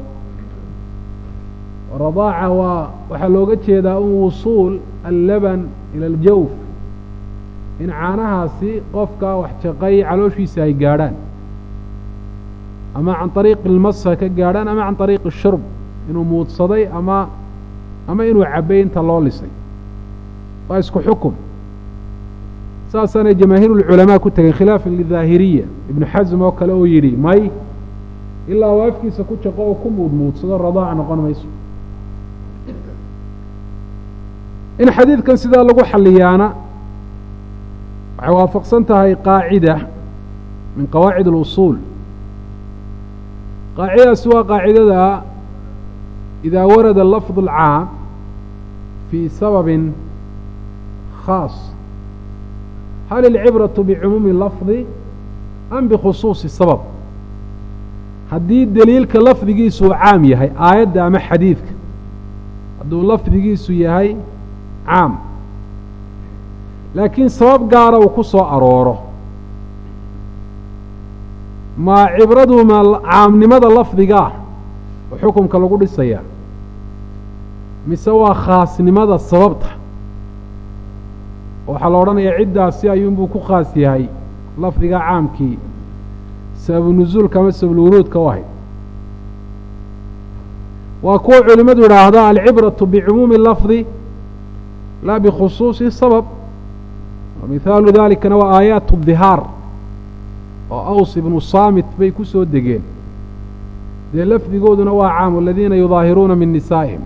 radaaca waa waxaa looga jeedaa un wusuul allaban ila aljawf in caanahaasi qofka wax jaqay calooshiisa ay gaadhaan ama can طariiqi اlmasa ka gaadhaan ama can طariiqi الshurb inuu muudsaday ama ama inuu cabay inta loo lisay waa isku xukum saasaanay jamaahiir اlculamaa ku tegeen khilaafan lidaahiriya ibnu xasm oo kale oo yidhi may ilaa uu afkiisa ku jaqo oo ku muudmuudsado radaaca noqon mayso in xadiidkan sidaa lagu xaliyaana waxay waafaqsan tahay qaacida min qawaacid اlusuul qaacidadaasi waa qaacidada idaa warada lafظ اlcaam fii sababin khaas hal ilcibraةu bicumuumi lafdi am bikhusuuصi sabab haddii deliilka lafdigiisu uu caam yahay aayadda ama xadiidka hadduu lafdigiisu yahay caam laakiin sabab gaara uu ku soo arooro maa cibradu ma caamnimada lafdiga ah oo xukumka lagu dhisayaa mise waa khaasnimada sababta waxaa la odhanayaa ciddaasi ayuunbuu ku khaas yahay lafdiga caamkii sababu nusuulka ama sababulwuruudka u ahayd waa kuwa culimmadu yidhaahda alcibraةu bicumuumi lafdi laa bikhusuuصi sabab mihaalu dalikana waa aayaat الdihaar oo aws ibnu saamit bay ku soo degeen dee lafdigooduna waa caam aladiina yudaahiruuna min nisaa'ihim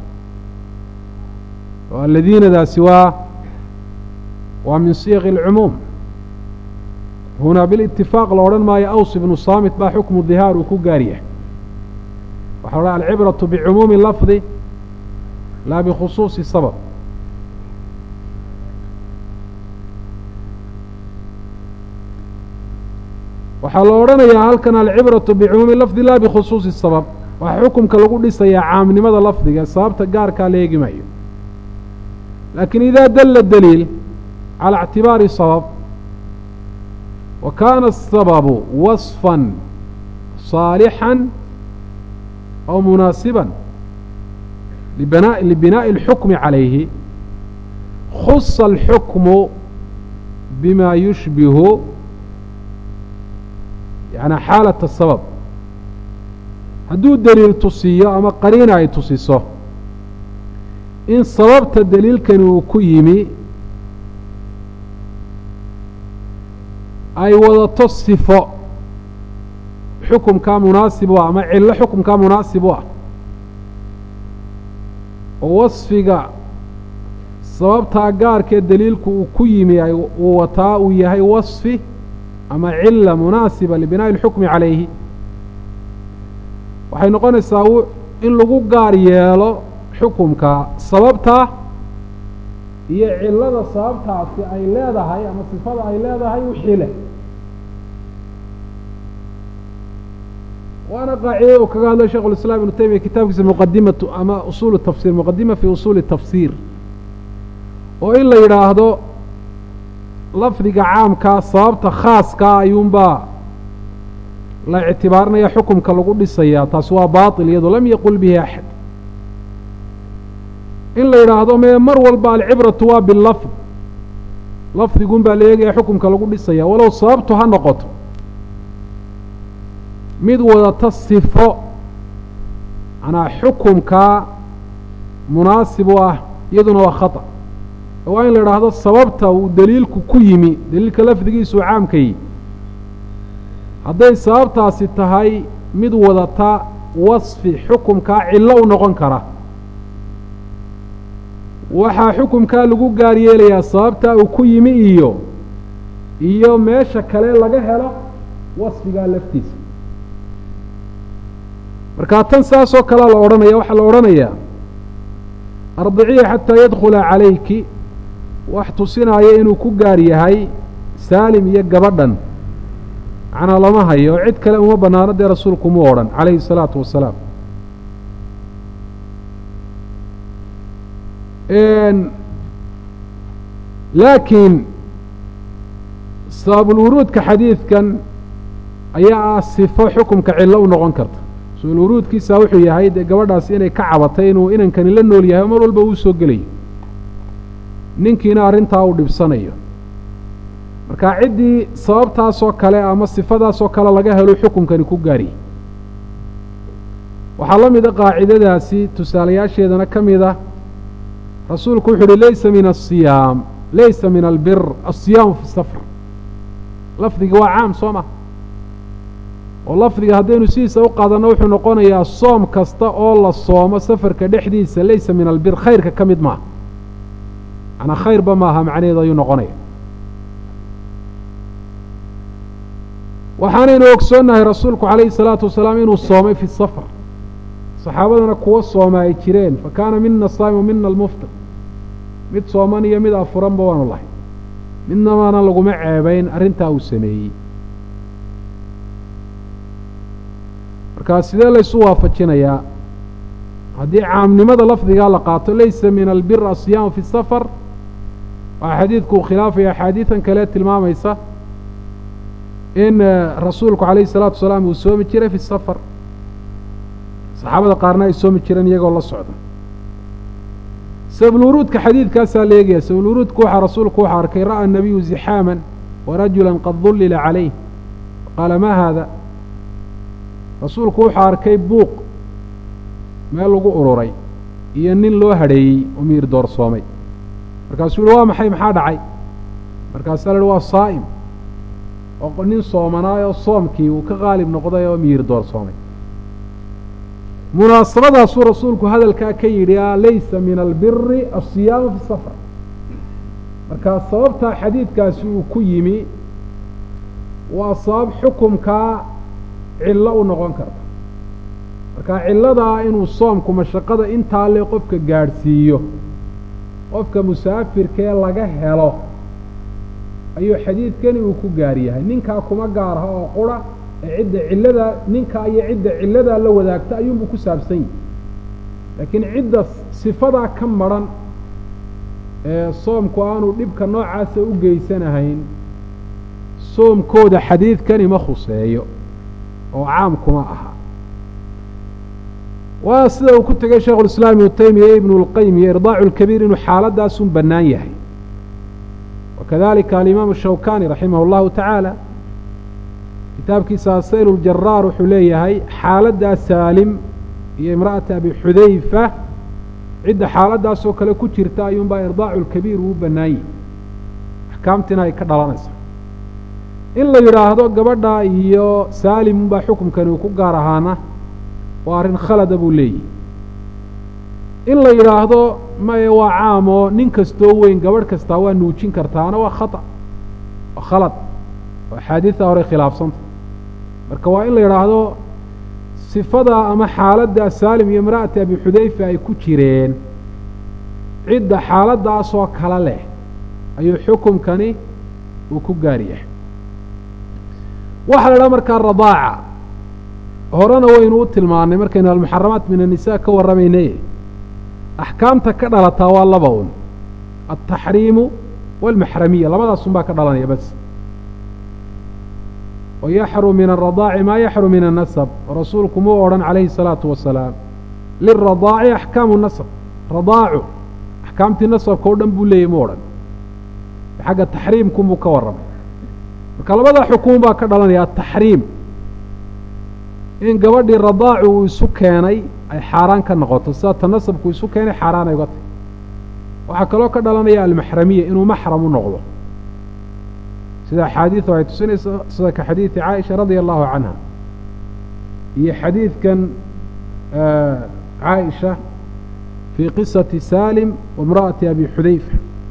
oo aladiinadaasi waa waa min siyaqi اlcumuum hunaa bilitifaaq la odhan maayo aws ibnu saamit baa xukmu dihaar uu ku gaar yahay waxaa odhan alcibraةu bicumuumi lafdi laa bikhusuuصi sabab waxaa la odhanayaa halkan alcibraةu bicumuumi lafdi laa bikhusuuصi sabab waxaa xukumka lagu dhisayaa caamnimada lafdiga ee sababta gaarkaa la eegi maayo laakiin idaa dalla daliil calى اctibaari sabab wa kaana الsababu waصfا صaalixا aw munaasiba libinaaءi اlxukmi calayhi khusa اlxukmu bima yushbihu yani xaalaة الsabab hadduu deliil tusiyo ama qariina ay tusiso in sababta deliilkani uu ku yimi ay wadato sifo xukumkaa munaasib u ah ama cillo xukumkaa munaasib u ah oo wasfiga sababtaa gaarkee deliilku uu ku yimi ay uu wataa uu yahay wasfi ama cila munaasiba libinaaءi اlxukmi calayhi waxay noqonaysaa in lagu gaar yeelo xukumka sababta iyo cilada sababtaasi ay leedahay ama sifada ay leedahay wixii leh waana qaacidada uu kaga hadlay sheikh اiسلام iبnu taymiya kitaabkiisa muqadimatu ama usul tafsir muqadima fi usuuli tafsir oo in la yidhaahdo lafdiga caamkaa sababta khaaskaa ayuunbaa la ictibaarinaya xukumka lagu dhisayaa taasi waa baaطil iyado lam yaqul bihi axad in la yidhaahdo mee mar walba alcibraةu waa bilafd lafdigun baa la eegaya xukumka lagu dhisaya walow sababtu ha noqoto mid wadata sifo manaa xukumkaa munaasib u ah iyaduna waa khaطأ waa in la idhaahdo sababta uu deliilku ku yimi deliilka lafdigiisuu caamkayi hadday sababtaasi tahay mid wadata wasfi xukumkaa cillo u noqon kara waxaa xukumkaa lagu gaar yeelayaa sababtaa uu ku yimi iyo iyo meesha kale laga helo wasfigaa laftiisa markaa tan saasoo kalea la odhanaya waxaa la odhanayaa ardiciya xataa yadkhula calayki wax tusinaya inuu ku gaar yahay saalim iyo gabadhan macnaa lama hayo oo cid kale uma banaano dee rasuulku mu odhan calayhi الsalaatu wasalaam laakiin sababulwuruudka xadiidkan ayaa ah sifo xukumka cillo u noqon karta sababulwuruudkiisa wuxuu yahay dee gabadhaasi inay ka cabatay inuu inankani la nool yahay oo mar walba uu soo gelayo ninkiina arrintaa uu dhibsanayo marka ciddii sababtaasoo kale ama sifadaasoo kale laga helo xukumkani ku gaariyey waxaa la mida qaacidadaasi tusaalayaasheedana ka mid ah rasuulku wuxu uhi laysa min asiyaam laysa min albir asiyaamu fi safr lafdiga waa caam soo ma oo lafdiga haddaynu sidiisa u qaadanno wuxuu noqonayaa soom kasta oo la soomo safarka dhexdiisa laysa min albir khayrka ka mid maaha manaa khayrba maaha macnaheedu ayuu noqonaya waxaanaynu ogsoonnahay rasuulku calayhi الsalaatu wasalaam inuu soomay fi safar saxaabadana kuwa sooma ay jireen fakaana mina saa'im mina almuftir mid sooman iyo mid afuranba waanu lahay midnamaana laguma ceebayn arrintaa uu sameeyey markaa sidee laysu waafajinayaa haddii caamnimada lafdigaa la qaato laysa min albir asiyaamu fi safar waxaa xadiidku khilaafaya axaadiidan kale tilmaamaysa in rasuulku calayhi الsalaatu wasalaam uu soomi jiray fi safar saxaabada qaarna ay soomi jireen iyagoo la socda sababulwuruudka xadiidkaasaa la eegaya sababulwuruudku waxaa rasuulku waxaa arkay ra'a الnabiyu zixaaman warajula qad dullila calayh qaala ma haada rasuulku wuxuu arkay buuq meel lagu ururay iyo nin loo hadheeyey oo miir doorsoomay markaasuu yihi waa maxay maxaa dhacay markaasaa la ihi waa saa'im oo nin soomanaayoo soomkii uu ka qaalib noqday oo miir doorsoomay munaasabadaasuu rasuulku hadalkaa ka yidhi a laysa min albiri asiyaamu fi safar markaa sababtaa xadiidkaasi uu ku yimi waa sabab xukumkaa cillo u noqon karta markaa cilladaa inuu soomku mashaqada intaa le qofka gaadhsiiyo qofka musaafirkee laga helo ayuu xadiidkani uu ku gaar yahay ninkaa kuma gaarha oo qura ee cidda cilladaa ninkaa iyo cidda cilladaa la wadaagta ayuunbuu ku saabsan yahay laakiin cidda sifadaa ka maran ee soomku aanu dhibka noocaasa u geysanahayn soomkooda xadiidkani ma khuseeyo oo caam kuma aha waa sida uu ku tegay sheikhulislaam ibnu taymiya ibnu lqayim iyo irdaacu lkabiir inuu xaaladaasun bannaan yahay wakadalika alimaamu shawkani raximah اllahu tacaala kitaabkiisa sayl اljaraar wuxuu leeyahay xaaladdaa saalim iyo imra'ata abi xudayfa cidda xaaladdaasoo kale ku jirta ayuunbaa irdaacu lkabiir uu bannaan yahay axkaamtiina ay ka dhalanaysa in la yidhaahdo gabadha iyo saalim unbaa xukumkani uu ku gaar ahaana waa arrin khalada buu leeyahy in la yidhaahdo maye waa caam oo nin kastoo weyn gabadh kastaa waa nuujin kartaana waa khata waa khalad oo axaadiidta horey khilaafsanta marka waa in la yidhaahdo sifadaa ama xaaladdaa saalim iyo imra'ati abi xudayfa ay ku jireen cidda xaaladdaasoo kale leh ayuu xukumkani uu ku gaar yahay waxaa la idhaha markaa radaaca horena waynu u tilmaanay markaynu almuxaramaat min annisaa ka warramaynay axkaamta ka dhalataa waa laba un altaxriimu waalmaxramiya labadaasun baa ka dhalanaya bas oo yaxrum min aradaaci maa yaxrum min annasab rasuulku muu odhan calayhi الsalaatu wasalaam liradaaci axkaamu nasab radaacu axkaamtii nasabka o dhan buu leeyay mu odhan xagga taxriimkunbuu ka warramay marka labada xukuum baa ka dhalanaya ataxriim in gabadhii radaacu uu isu keenay ay xaaraan ka noqoto sida ta nasabku isu keenay xaaraan ay uga tahy waxaa kaloo ka dhalanaya almaxramiya inuu maxram u noqdo sida axaadiidu ay tusinayso sida ka xadiidi caaisha radia allahu canha iyo xadiidkan caaisha fii qisati salim waimra'ati abi xudayfa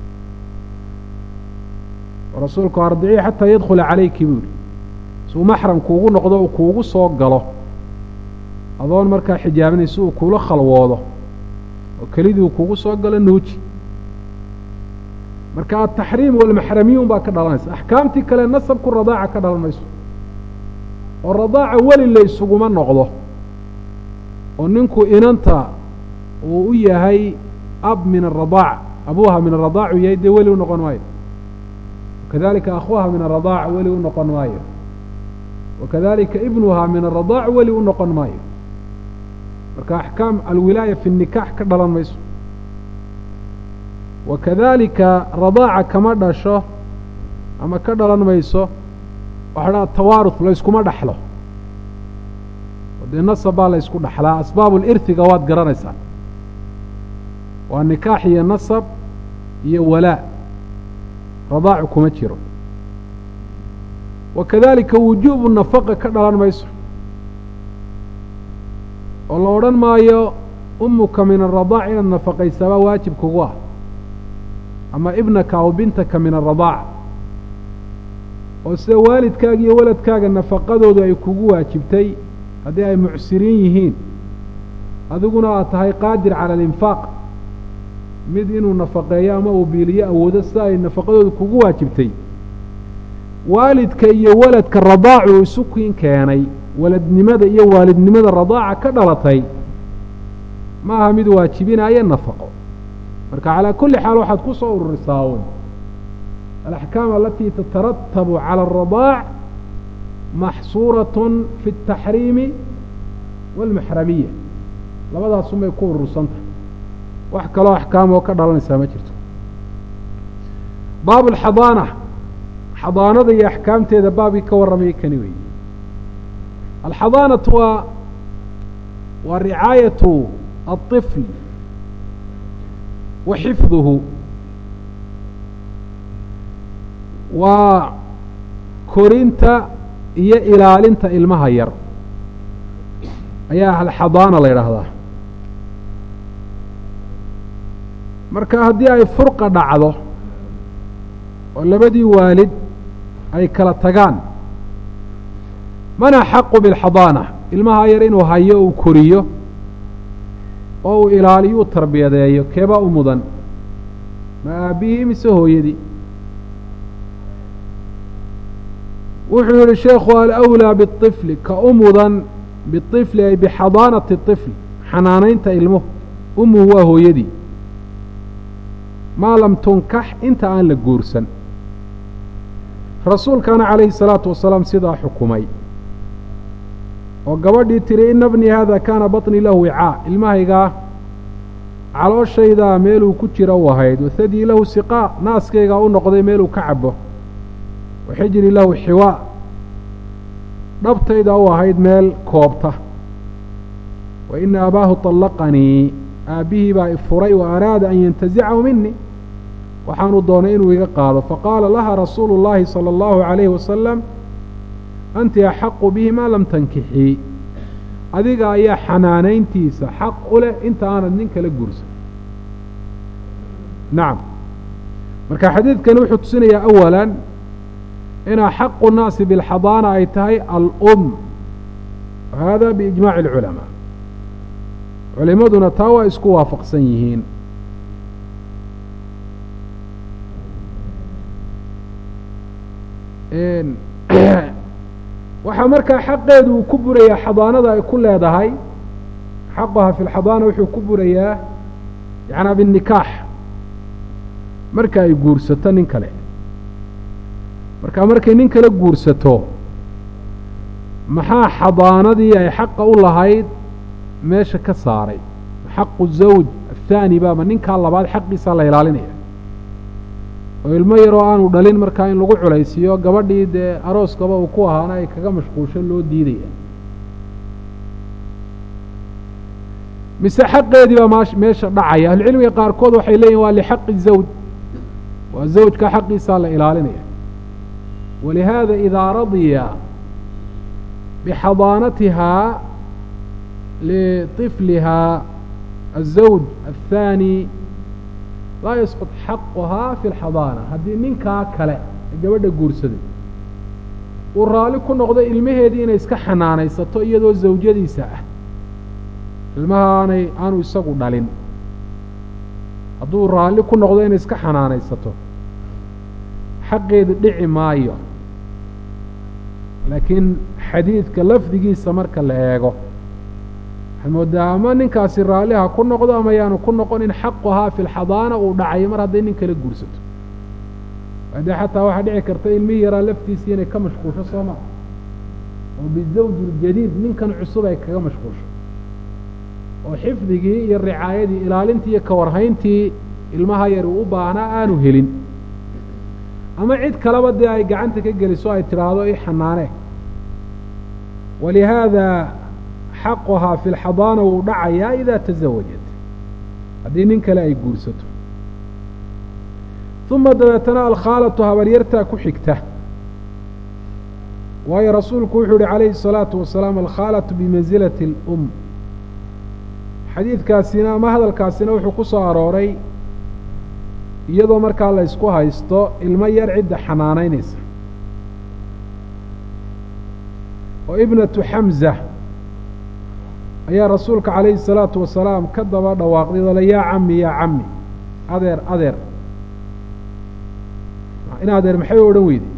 rasuulku ardicii xataa yadkhula calayki buu yihi suu maxram kuugu noqdo uu kuugu soo galo adoon markaa xijaabinaysa uu kuula khalwoodo oo kelidii kuugu soo galo nuuji marka ataxriim walmaxramiyun baa ka dhalanaysa axkaamtii kale nasabku radaaca ka dhalan mayso oo radaaca weli la isuguma noqdo oo ninku inanta uu u yahay ab min aradaac abuuha min aradaac u yahay dee weli u noqon maayo wakadalika akhuuha min aradaac weli u noqon maayo wakadalika ibnuha min aradaac weli u noqon maayo marka axkaam alwilaaya fi الnikax ka dhalan mayso wakadalika radaaca kama dhasho ama ka dhalan mayso waxa dhaa tawaaruth layskuma dhaxlo dee nasab baa la ysku dhaxlaa asbaabu lirhiga waad garanaysaa waa nikaax iyo nasab iyo walaa radaacu kuma jiro wakadalika wujuubu nafaqa ka dhalan mayso oo la odhan maayo umuka min aradaac inaad nafaqaysaabaa waajib kugu ah ama ibnaka aw bintaka min aradaac oo sida waalidkaaga iyo waladkaaga nafaqadoodu ay kugu waajibtay haddii ay mucsiriin yihiin adiguna aad tahay qaadir cala alinfaaq mid inuu nafaqeeyo ama uu biiliyo awoodo sida ay nafaqadoodu kugu waajibtay waalidka iyo waladka radaacu isu kiin keenay waladnimada iyo waalidnimada radaaca ka dhalatay ma aha mid waajibinaya nafaqo marka calaa kulli xaal waxaad ku soo ururisaa un alaxkaam alatii tataratabu cala aradaac maxsuuraة fi الtaxriimi wاlmaxramiya labadaasun bay ku urursan tahay wax kaloo axkaam oo ka dhalanaysaa ma jirto baab alxadaana xadaanada iyo axkaamteeda baabkii ka warramayay kani weeye alxadaanatu waa waa ricaayatu aلطifl wa xifduhu waa korinta iyo ilaalinta ilmaha yar ayaa alxadaana la yidhaahdaa marka haddii ay furqa dhacdo oo labadii waalid ay kala tagaan man axaqu biاlxadaana ilmaha yar inuu hayo uu koriyo oo uu ilaaliyo u tarbiyadeeyo keebaa u mudan ma aabbihii mise hooyadii wuxuu yihi sheekhu alأwlىa bالطifli ka u mudan biطifli ay bixadaanaةi الطifl xanaanaynta ilmuhu umuhu waa hooyadii maa lam tunkax inta aan la guursan rasuulkaana calayhi الsalaaةu wasalaam sidaa xukumay oo gabadhii tiri ina bnii hada kaana baطnii lahu wicaa ilmahaygaa calooshaydaa meeluu ku jira u ahayd wathadii lahu siqaa naaskaygaa u noqday meeluu ka cabo waxijri lahu xiwaa dhabtayda u ahayd meel koobta wa ina abaahu طallaqanii aabbihii baa ifuray wa araada an yantazicahu mini waxaanu doonay inuu iga qaado faqaala laha rasuulu اllahi salى اllahu عalayhi wasalam anti axaqu bihi maa lam tankixii adiga ayaa xanaanayntiisa xaq u leh inta aanad nin kala guursan nacam marka xadiidkani wuxuu tusinayaa awala in axaqu الnaasi biاlxadaana ay tahay alum hada biijmaaci اlculamaa culimaduna taa waa isku waafaqsan yihiin waxaa markaa xaqeedu uu ku burayaa xadaanada ay ku leedahay xaqaha fi lxadaana wuxuu ku burayaa yanaa binikaax marka ay guursato nin kale markaa markay nin kala guursato maxaa xadaanadii ay xaqa u lahayd meesha ka saaray xaqu zawj athaani baama ninkaa labaad xaqiisaa la ilaalinaya oo ilmo yaroo aanu dhalin markaa in lagu culaysiiyo gabadhii dee arooskaba uu ku ahaana ay kaga mashquulsho loo diidaya mise xaqeedii baa maash meesha dhacaya ahlucilmiga qaarkood waxay leeyihin waa lixaqi zawj waa zawjka xaqiisaa la ilaalinaya ولهذا إذا رضي بحضانتها لطفلها الزوج الثاني لا يسقط حقها في الحضانة. haddii ninkaa kale gabadha guursaday uu raali ku noqdo ilmaheedii inay iska xanaanaysato iyadoo zawjadiisa ah, ilmaha aanay aanu isagu dhalin, hadduu raali ku noqdo inay iska xanaanaysato xaqeedu dhici maayo. laakiin xadiidka lafdigiisa marka la eego waxaad moodaa ama ninkaasi raaliha ku noqdo ama yaanu ku noqonin xaquhaa fi lxadaana uu dhacayo mar hadday nin kala guursato. haddii xataa waxaa dhici karta ilmihii yaraa laftiisii inay ka mashquulsho soo maa oo bizawji ljadiid ninkan cusub ay kaga mashquulsho oo xifdigii iyo ricaayadii ilaalintii iyo kawarhayntii ilmaha yar uu u baahnaa aanu helin, ama cid kaleba dee ay gacanta ka geliso ay tidhaahdo i xanaane. walihaada xaquhaa fi lxadaana wuu dhacayaa idaa tasawajat, haddii nin kale ay guursato. uma dabeetana alkhaalatu habaryartaa ku xigta, waayo rasuulku wuxuu yihi calayhi الsalaatu wasalaam alkhaalatu bimansilati اlum. xadiidkaasina ama hadalkaasina wuxuu ku soo arooray iyadoo markaa la ysku haysto ilmo yar cidda xanaanaynaysa, oo ibnatu xamza ayaa rasuulka calayhi الsalaatu wasalaam ka daba dhawaaqday dole yaa cami yaa cami, adeer adeer. in adeer maxay u odhan weyday?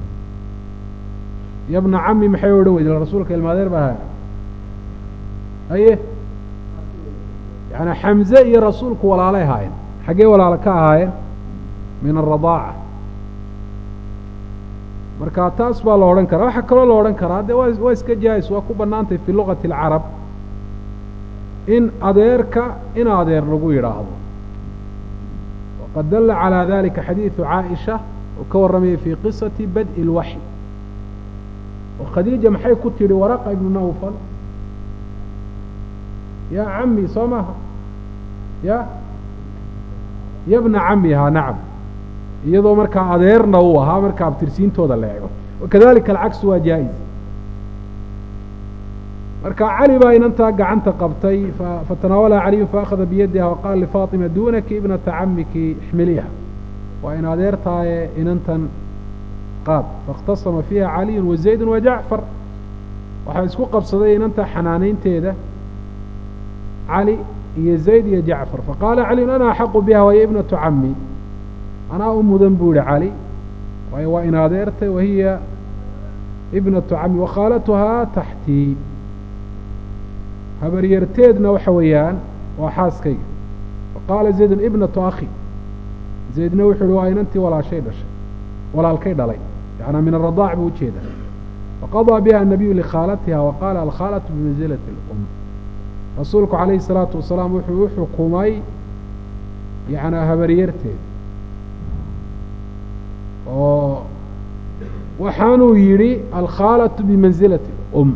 yabna cami maxay u odhan weyday? rasuulka ilma adeer baa ahaa. haye yaani xamze iyo rasuulku walaalay ahaayeen. xaggee walaalo ka ahaayeen? min aلradaaca. marka taas baa la odhan karaa. waxaa kaloo la odhan karaa dee waa waa iska jaais, waa ku banaantay fi lugati اlcarab in adeerka in adeer lagu yidhaahdo. waqad dala calى dalika xadiiثu caaئiشha oo ka warramayay fii qisati badءi اlwaxy. oo khadiija maxay ku tidhi waraqa ibnu nawfal yaa cami soo maaha ya yabna camiha nacam, iyadoo markaa adeerna uu ahaa marka abtirsiintooda la eego. wakadalika alcagsu waa jaa-is. marka cali baa inantaa gacanta qabtay fatanaawalaha caliyun faakhada biyadiha waqaala lifaatima dunaki ibnata camiki ixmiliha, waa in adeertaaye inantan qaad. faاkhtasama fiiha caliyun wazaydun wajacfar, waxaa isku qabsaday inantaa xanaanaynteeda cali iyo zayd iyo jacfar. faqaala caliyun ana axaqu biha wahiya ibnatu cami, anaa u mudan buu yihi cali, waayo waa in adeertay wahiya ibnatu cami wakhaalatuhaa taxtii, habaryarteedna waxa weeyaan waa xaaskayga. faqaala zaydun ibnatu akhi, zaydna wuxuu uhi waa inantii walaashay dhashay walaalkay dhalay, yaعnaa min aلradaac buu ujeeda. faqaضىa biha الnabiyu likhaalatiha waqaala alkhaalatu bimansilati اlum. rasuulku calayhi الsalaatu wasalaam wuxuu u xukumay yaعnaa habaryarteed, oo waxaanuu yidhi alkhaalatu bimansilati اlum.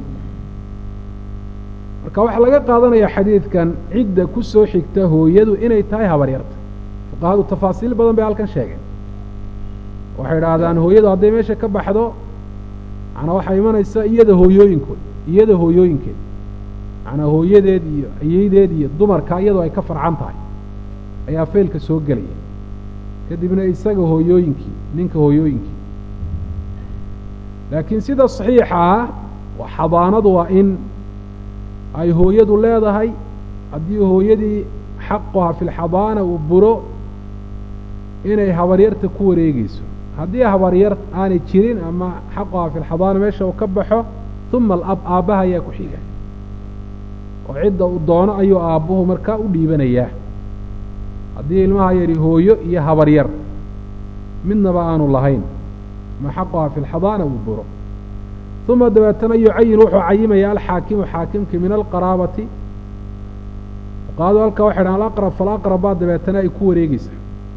marka waxaa laga qaadanaya xadiidkan cidda ku soo xigta hooyadu inay tahay habaryarta. fuqahadu tafaasiil badan bay halkan sheegeen. waxay idhaahdaan hooyadu hadday meesha ka baxdo manaa waxaa imanaysa iyada hooyooyinkood iyada hooyooyinkeed manaa hooyadeed iyo ayeydeed iyo dumarka iyadoo ay ka farcan tahay ayaa feelka soo gelaya, kadibna isaga hooyooyinkii ninka hooyooyinkii. laakiin sida saxiixa ah xadaanadu waa in ay hooyadu leedahay. haddii hooyadii xaquha fi lxadaana uu buro inay habaryarta ku wareegeyso. haddii habaryar aanay jirin ama xaquha fi lxadaana meesha uu ka baxo, uma alab aabbaha ayaa ku xiga, oo cidda uu doono ayuu aabbuhu markaa u dhiibanayaa. haddii ilmaha yari hooyo iyo habaryar midnaba aanu lahayn ama xaquha fi lxadaana uu buro. uma dabeetana yucayin wuxuu cayimaya alxaakimu xaakimki min alqaraabati. qaado halkaa waxay dhahan alaqrab falaqrab baa dabeetana ay ku wareegeysaa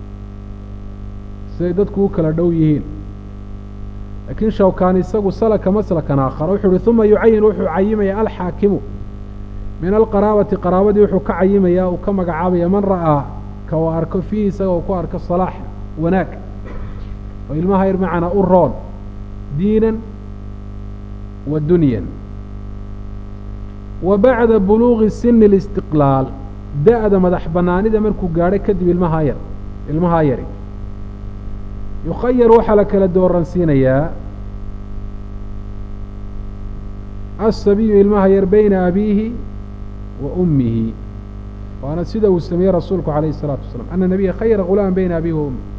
siday dadku u kala dhow yihiin. laakiin shawkaan isagu salaka maslakan aakhara wuxuu uhi uma yucayin wuxuu cayimaya alxaakimu min alqaraabati, qaraabadii wuxuu ka cayimaya uu ka magacaabaya man ra'aa ka uu arko fiihi isaga uu ku arko salaax wanaag oo ilmaha yar macana u roon diinan wa dunyan wa bacda buluuqi sini اlistiqlaal da-da madax banaanida markuu gaadhay kadib ilmahaa yar ilmahaa yari yukhayar waxaa la kala dooransiinayaa aلsabiyu ilmaha yar bayna abiihi wa ummihi waana sida uu sameeyey rasuulku عalayه الصلاaةu waسلام ana nabiya khayra gulaama bayna abihi wa ummihi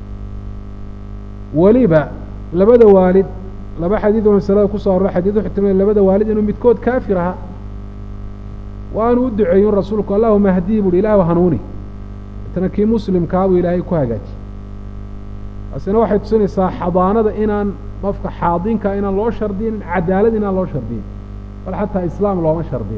weliba labada waalid laba xadiid oo masalada ku soo arora xadiid wuxuu tilmaamay labada waalid inuu midkood kaafir ahaa waanu u duceeyin rasuulku allahuma hdii buuhi ilahu hanuuni itana kii muslimkaa buu ilaahay ku hagaajiyey taasina waxay tusinaysaa xadaanada inaan qofka xaadinka inaan loo shardiyin cadaalad inaan loo shardiyin bal xataa islaam looma shardiyo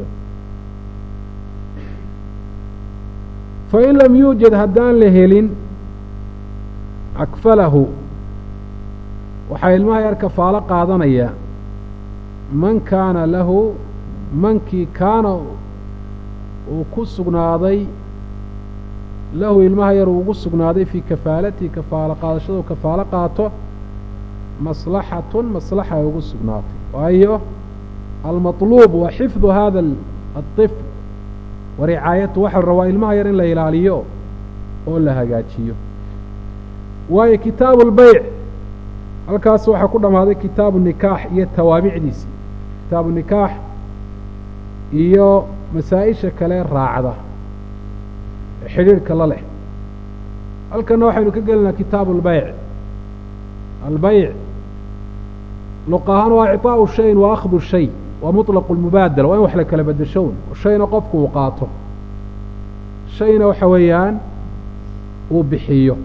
fain lam yuujad haddaan la helin akfalahu waxaa ilmaha yar kafaalo qaadanaya man kaana lahu mankii kaana uu ku sugnaaday lahu ilmaha yar uu ugu sugnaaday fii kafaalatihi kafaalo qaadashadu kafaalo qaato maslaxatun maslaxa ay ugu sugnaatay waayo almaطluub wa xifdu hada aلطifl wa ricaayatu waxa la rabaa ilmaha yar in la ilaaliyo oo la hagaajiyo waayo kitaabu اlbayc halkaas waxaa ku dhammaaday kitaabu nikaax iyo tawaabicdiisi kitaabu nikaax iyo masaa-isha kale raacda ee xidhiirhka la leh halkana waxaynu ka gelinaa kitaabu اlbayc albayc luq ahaan waa icطaaءu shayin wa akhdu shay waa muطlaqu lmubaadala waa in wax la kala bedeshown shayna qofku uu qaato shayna waxa weeyaan uu bixiyo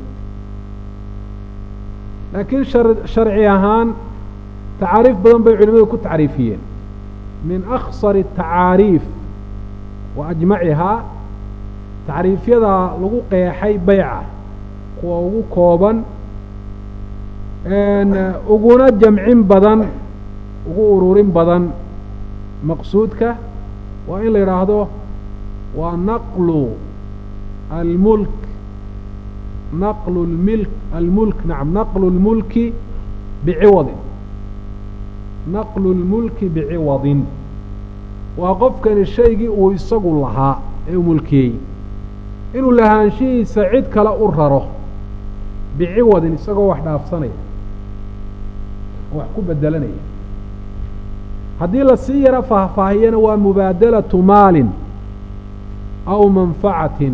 laakiin sharci ahaan tacaariif badan bay culimadu ku tacriifiyeen min aksar الtacaariif wa ajmacihaa tacriifyada lagu qeexay bayca kuwa ugu kooban uguna jamcin badan ugu ururin badan maqsuudka waa in la yidhaahdo waa naqlu almulk naqlu lmilk almulk nacam naqlu lmulki biciwadin naqlu lmulki biciwadin waa qofkani shaygii uu isagu lahaa ee u mulkiyey inuu lahaanshihiisa cid kale u raro biciwadin isagoo wax dhaafsanaya oo wax ku bedelanaya haddii lasii yaro faahfaahiyana waa mubaadalatu maalin aw manfacatin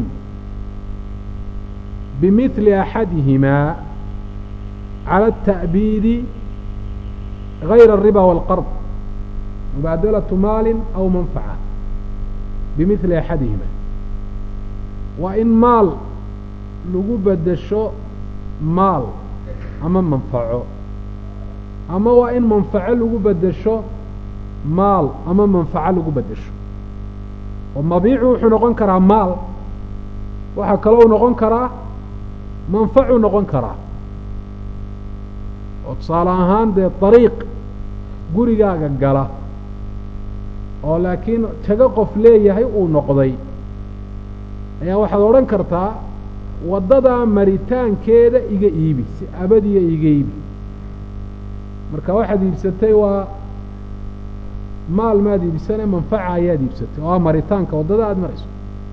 bimidli axadihimaa cala ata'biidi gayra alriba waalqard mubaadalatu maalin aw manfaca bimidli axadihimaa waa in maal lagu bedesho maal ama manfaco ama waa in manfaco lagu bedesho maal ama manfaco lagu bedesho oo mabiicu wuxuu noqon karaa maal waxaa kaloo u noqon karaa manfacuu noqon karaa oo tusaale ahaan dee dariiq gurigaaga gala oo laakiin tago qof leeyahay uu noqday ayaa waxaad odhan kartaa waddadaa maritaankeeda iga iibi si abadiya iga iibi marka waxaad iibsatay waa maal maad iibsane manfaca ayaad iibsatay oo ah maritaanka waddada aada marayso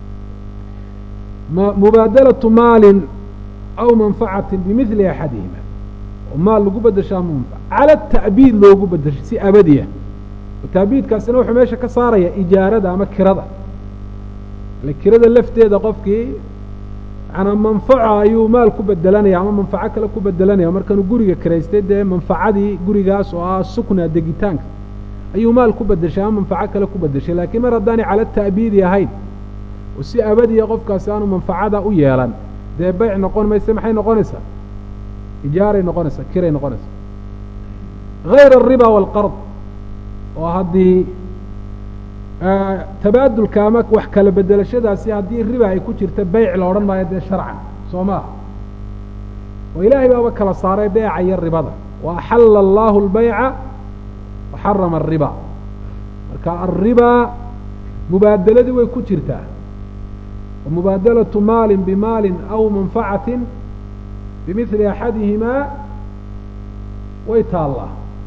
mubaadalatu maalin aw manfacatin bimidli axadihima oo maal lagu bedesho ama manfaca cala ta'biid loogu bedesho si abadiya ta'biidkaasina wuxuu meesha ka saaraya ijaarada ama kirada ile kirada lafteeda qofkii manaa manfaca ayuu maal ku bedelanaya ama manfaco kale ku bedelanaya markanuu guriga kiraystay dee manfacadii gurigaas oo ah sukna degitaanka ayuu maal ku bedeshay ama manfaco kale ku bedeshay laakiin mar haddaanay cala ta'biidi ahayn oo si abadiya qofkaasi aanu manfacada u yeelan dee bayc noqon mayse maxay noqonaysaa ijaaray noqonaysaa kiray noqonaysaa gayra alriba waalqard oo haddii tabaadulka ama wax kala bedelashadaasi haddii riba ay ku jirta beyc la odhan maayo dee sharcan soo maa oo ilaahay baaba kala saaray beyca iyo ribada wa axalla allahu albayca wa xarama alriba marka alribaa mubaadeladii way ku jirtaa wa mubaadalatu maalin bimaalin aw manfacatin bimidli axadihimaa way taallaa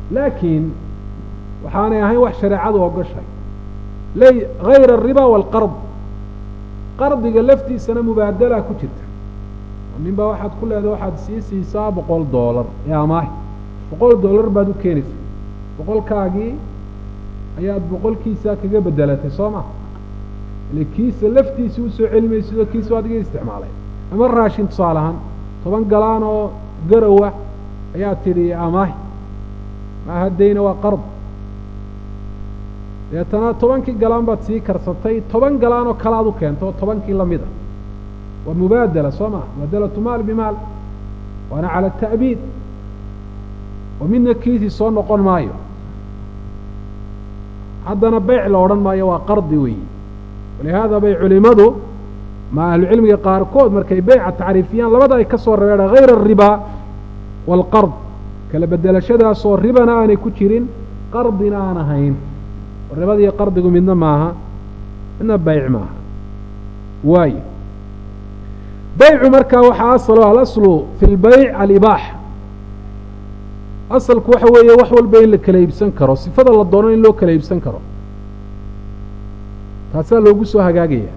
laakiin waxaanay ahayn wax shareecadu ogoshay lay hayra الriba wاlqard qardiga laftiisana mubaadala ku jirta nin baa waxaad ku leedahay waxaad sii siisaa boqol dollar ee amaah boqol dollar baad u keenaysa boqolkaagii ayaad boqolkiisa kaga bedelatay soo ma ile kiisa laftiisa u soo celimayso sidoo kiisa waad iga isticmaalay ama raashin tusaale ahaan toban galaan oo garowa ayaa tidhi amaah maaha dayna waa qard deetana tobankii galaan baad sii karsatay toban galaan oo kale aad u keento oo tobankii lamid a waa mubaadala soo maa mubaadalatu maal bimaal waana cala ata'biid oo midna kiisii soo noqon maayo haddana beyc la odhan maayo waa qardi weyi walihaada bay culimadu ma ahlucilmiga qaarkood markay beyca tacriifiyaan labada ay ka soo rebeedha hayra الriba wاlqard kala bedelashadaasoo ribana aanay ku jirin qardina aan ahayn ribada iyo qardigu midna maaha midna beyc maaha waayo beycu markaa waxaa asalo alaslu fi lbeyc alibaaxa asalku waxa weeye wax walba in la kala iibsan karo sifada la doono in loo kala iibsan karo taasaa loogu soo hagaagaya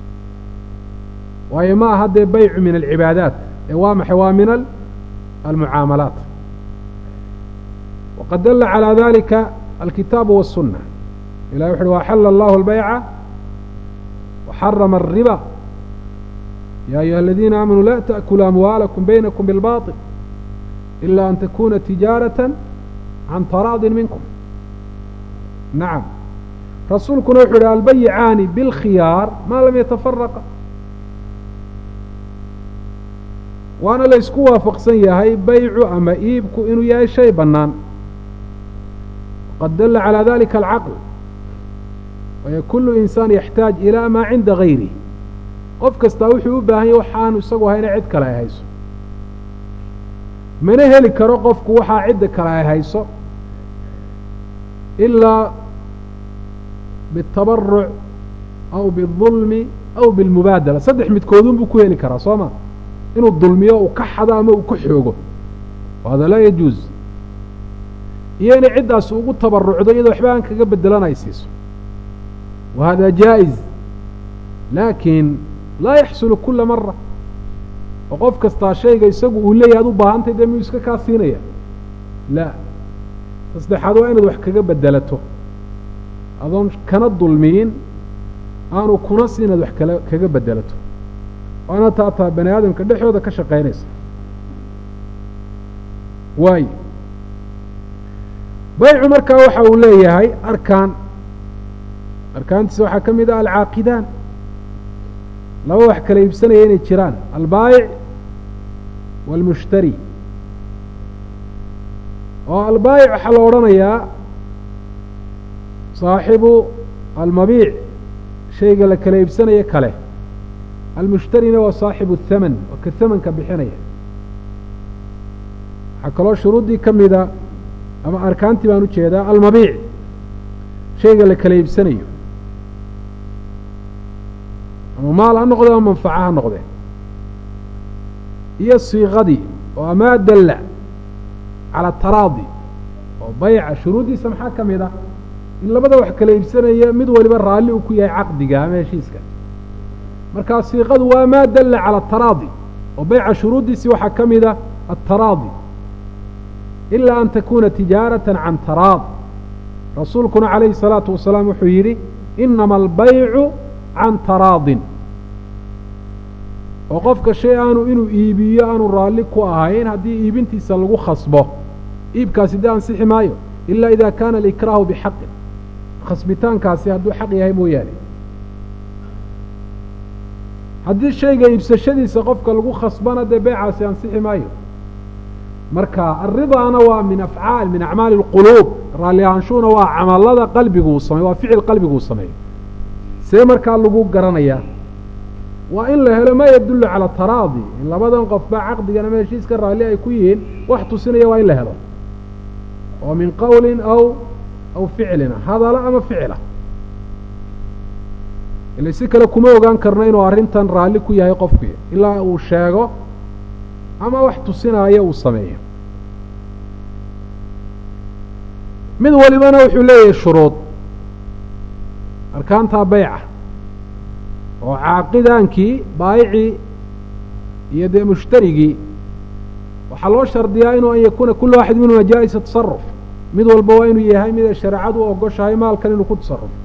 waayo ma aha dee beycu min alcibaadaat ee waa maxay waa min almucaamalaat waqad dala calى dalika alkitaabu wالsuna ilahi wuxu uhi waxala allahu albeyca waxarama الriba ya ayuha aladiina aamanuu la taأkuluu amwaalakum baynakum bilbaطil ila an takuna tijaaraة can taraadin minkum nacam rasuulkuna wuxuu yihi albayicaani bilkhiyaar maa lam yatafaraqa waana la isku waafaqsan yahay beycu ama iibku inuu yahay shay bannaan qad dala calى dalika alcaql waya kulu insaan yaxtaaj ilaa maa cinda gayrih qof kastaa wuxuu u baahan yahy waxaanu isagu hayna cid kale ay hayso mana heli karo qofku waxaa cidda kale ay hayso ilaa biاtabaruc aw biاdulmi aw bilmubaadala saddex midkoodun buu ku heli karaa soo ma inuu dulmiyo uu ka xado ama uu ku xoogo hada laa yajuuz iyo inay ciddaas ugu tabarucdo iyadoo waxba aan kaga bedelan ay siiso wa hada jaa'iz laakiin laa yaxsulu kula mara oo qof kastaa shayga isagu uu leeyahay ad u baahantay dee miyuu iska kaa siinaya la saddexaad waa inaad wax kaga bedelato adoon kana dulmiyin aanu kuna si inaad wax kala kaga bedelato waana taataa bani aadamka dhexooda ka shaqaynaysa waayo baycu markaa waxa uu leeyahay arkaan arkaantiisa waxaa ka mid ah alcaaqidaan laba wax kala iibsanaya inay jiraan albaayic waalmushtari oo albaayic waxaa la odhanayaa saaxibu almabiic shayga la kala iibsanaya kale almushtarina waa saaxibu athaman waa ka hamanka bixinaya waxaa kaloo shuruuddii ka mida ama arkaantii baan ujeedaa almabiic shayga la kala iibsanayo ama maal ha noqde ama manfaca ha noqde iyo siiqadii oo amaa dalla cala taraadi oo bayca shuruuddiisa maxaa ka mid ah in labada wax kala iibsanaya mid waliba raalli uu ku yahay caqdiga ama heshiiska markaa siiqadu waa maa dalla cala ataraadi oo bayca shuruuddiisii waxaa ka mid ah ataraadi ilaa an takuna tijaarata can taraad rasuulkuna calayhi الsalaatu wasalaam wuxuu yidhi inama albaycu can taraadin oo qofka shay aanu inuu iibiyo aanu raalli ku ahayn haddii iibintiisa lagu khasbo iibkaasi dee ansixi maayo ila ida kana alikraahu bixaqin khasbitaankaasi hadduu xaq yahay mooyaane haddii shayga iibsashadiisa qofka lagu khasbana dee beecaasi ansixi maayo marka aridaana waa min afcaal min acmaali اlquluub raalli ahaanshuhuna waa camalada qalbiguu sameyo waa ficil qalbiguu sameeyo see markaa lagu garanayaa waa in la helo ma yadullu cala taraadi in labadan qof baa caqdigan ama heshiiska raalli ay ku yihiin wax tusinaya waa in la helo oo min qowlin aw aw ficlina hadala ama ficila ila si kale kuma ogaan karno inuu arrintan raalli ku yahay qofkii ilaa uu sheego ama wax tusinaayo uu sameeyo mid walibana wuxuu leeyahay shuruud arkaantaa bayca oo caaqidaankii baayicii iyo dee mushtarigii waxaa loo shardiyaa inuu an yakuuna kula waaxid minhuma jaa-isa tasaruf mid walba waa inuu yahay mid ay shareecadu u ogoshahay maalkan inuu ku tasarufo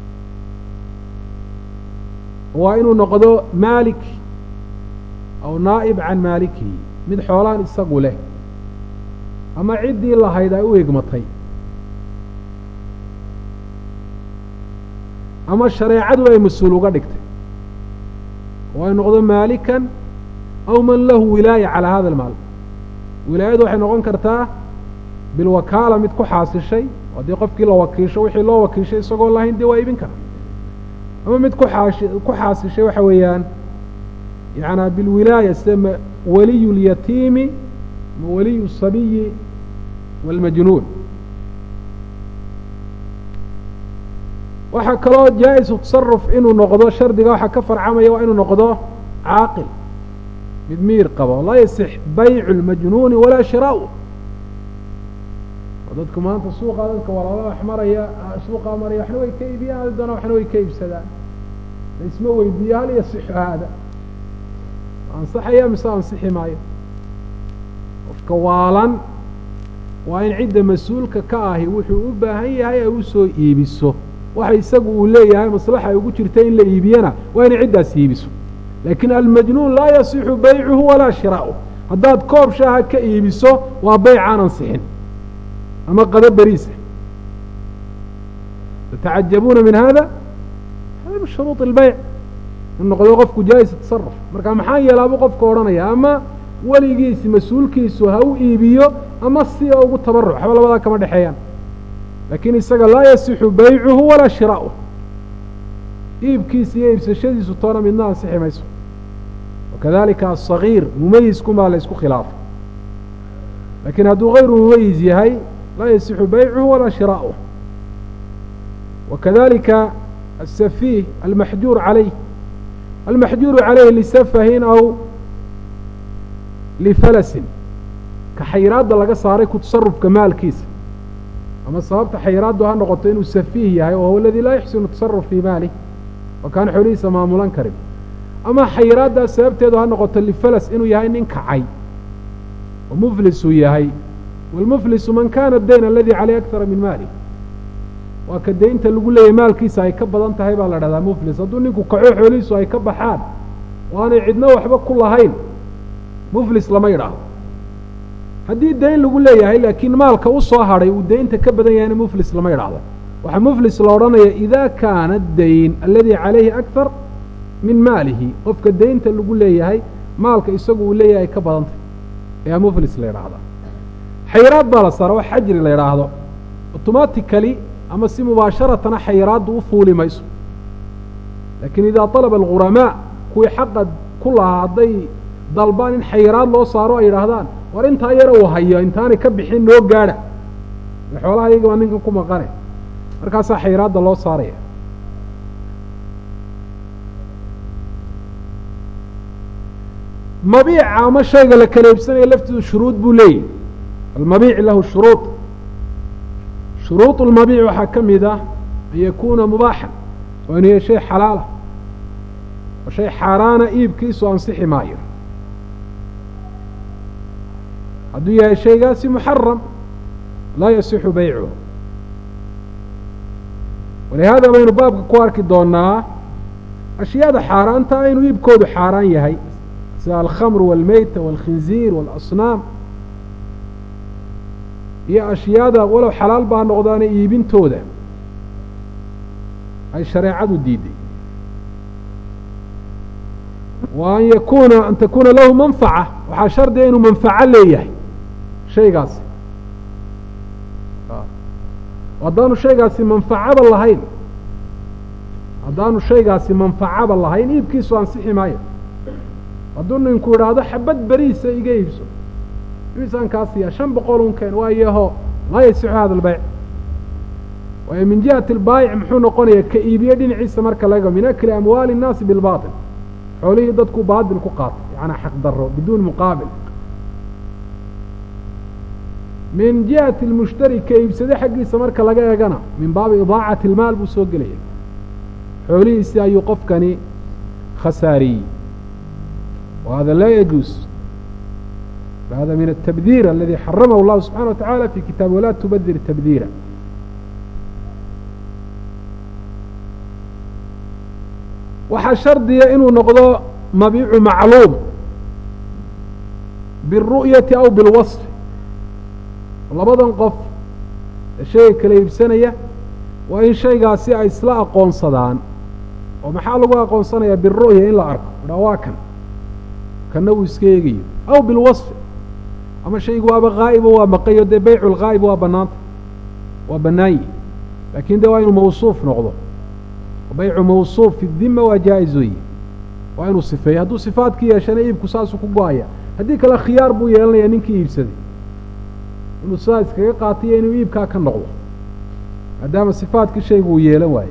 waa inuu noqdo maalik aw naa'ib can maalikihi mid xoolaan isagu leh ama ciddii lahayd ay u egmatay ama shareecadu ay mas-uul uga dhigtay waa inu noqdo maalikan aw man lahu wilaaya calaa hada almaal wilaayadu waxay noqon kartaa bilwakaala mid ku xaasishay haddii qofkii la wakiisho wixii loo wakiishay isagoo lahayn dee waa iibin kara ama mid ku xaashi ku xaasishay waxa weeyaan yaعnaa bilwilaaya sida waliyu اlyatiimi waliyu الsabiyi wاlmajnuun waxaa kaloo jaa-isu tasaruf inuu noqdo shardiga waxaa ka farcamaya waa inuu noqdo caaqil mid miir qabo laa yasix baycu اlmajnuuni walaa shiraau dadku maanta suuqa dadka walaalaha wax maraya suuqaa maraya waxna way ka iibiyaan adana waxna way ka iibsadaan laisma weydiiyo hal yasixu haada ansaxaya mise ansixi maayo qofka waalan waa in cidda mas-uulka ka ahi wuxuu u baahan yahay ay usoo iibiso waxa isagu uu leeyahay maslaxa ay ugu jirta in la iibiyana waa inay ciddaas iibiso laakin almajnuun laa yasixu baycuhu walaa shiraa'uh haddaad koob shaaha ka iibiso waa bayc aan ansixin ama qado beriisa tatacajabuuna min hada hada min shuruuط اlbayc in noqdo qofku jaa-is tasaruf marka maxaa yeelaabu qofka odhanaya ama weligiisi mas-uulkiisu ha u iibiyo ama si ugu tabaruc waxba labadaa kama dhexeeyaan lakin isaga laa yasixu baycuhu walaa shiraa'uh iibkiisa iyo iibsashadiisu toona midna ansixi mayso wakadalika aلصagiir mumayizkumaa la isku khilaafo lakin hadduu غayru mumayiz yahay laa yasixu baycuhu walaa shiraa'uh wakadalika السفيه المحجور عليه المحجور عليه لسفه أو لفلس كحيراد laga saaray ku tasarufka maalkiisa ama sababta xayraadu ha noqoto inuu safiih yahay oo huwa alladhi laa yuxsinu tasarruf fi maalihi wa kaana xuliisa maamulan karin ama xayraada sababteedu ha noqoto lifalas inuu yahay nin kacay oo muflis uu yahay والمفلس man kana الdayn alladhi calayhi akthara min maalihi waa ka daynta lagu leeyahay maalkiisa ay ka badan tahay baa la dhahdaa muflis hadduu ninku kaco xoolihiisu ay ka baxaan oo aanay cidna waxba ku lahayn muflis lama yidhaahdo haddii dayn lagu leeyahay laakiin maalka u soo hadhay uu daynta ka badan yahayna muflis lama yidhaahdo waxaa muflis la odhanaya ida kaana الdayn aladi calayhi akthar min maalihi qofka daynta lagu leeyahay maalka isagu uu leeyahay ay ka badan tahay ayaa muflis la yidhaahdaa xayraad baa la saara wax xajri la yidhaahdo automatically ama si mubaasharatana xayraaddu u fuuli mayso laakiin idaa طalaba alguramaa kuwii xaqa ku lahaa hadday dalbaan in xayraad loo saaro ay yidhaahdaan war intaa yara uu hayo intaanay ka bixin noo gaadha xoolaha iyaga baa ninkan ku maqane markaasaa xayraadda loo saaraya mabiica ama shayga la kala iibsanaya laftiidu shuruud buu leeyahy almabiic lahu shuruud shuruuط اlmabiic waxaa ka mid ah an yakuuna mubaaxan waa inu yahay shay xalaala oo shay xaaraana iibkiisu ansixi maayo hadduu yahay shaygaasi muxaram laa yasixu baycuhu walihaada baynu baabka ku arki doonaa ashyaada xaaraanta inuu iibkoodu xaaraan yahay sida alkhamr wاlmeyta wاlkhinziir wاlasnaam iyo ashyaada walow xalaal baa noqdaana iibintooda ay shareecadu diiday wa an yakuuna an takuuna lahu manfaca waxaa shardiga inuu manfaco leeyahay shaygaasi haddaanu shaygaasi manfacaba lahayn haddaanu shaygaasi manfacaba lahayn iibkiisu ansixi maayo hadduu ninku idhaahdo xabad beriisa iga iibso imisaan kaa siiya shan boqol un keen waa yaho laa yasixu hada albayc waayo min jihati albaayic muxuu noqonaya ka iibiye dhinaciisa marka laga min akli amwaali الnaasi bilbaطil xoolihii dadku baatil ku qaatay yaعnaa xaq daro biduun muqaabil min jihati lmushtari ka iibsade xaggiisa marka laga eegana min baabi idaacati ilmaal buu soo gelaya xoolihiisii ayuu qofkani khasaariyey wahada laa yajuus hada min atabdiir aladi xaramahu llahu subxana wa tacala fi kitaabi walaa tubadir tabdiira waxaa shardiya inuu noqdo mabiicu macluum biاru'yati aw bilwasf labadan qof shayga kala iibsanaya waa in shaygaasi ay isla aqoonsadaan oo maxaa lagu aqoonsanayaa biru'ya in la arko dha waa kan kana uu iska eegayo aw bilwasfi ama shaygu waaba haa'ibo waa maqayo dee baycu lghaa'ib waa banaanta waa banaanyi laakin de waa inuu mawsuuf noqdo baycu mawsuuf fi dima waa jaa-iz weyi waa inuu sifeeyo hadduu sifaadka yeeshana iibku saasuu ku go-aya haddii kale khiyaar buu yeelanaya ninkii iibsaday inuu sidaa iskaga qaatiyo inuu iibkaa ka noqdo maadaama sifaadkii shaygu uu yeelan waayo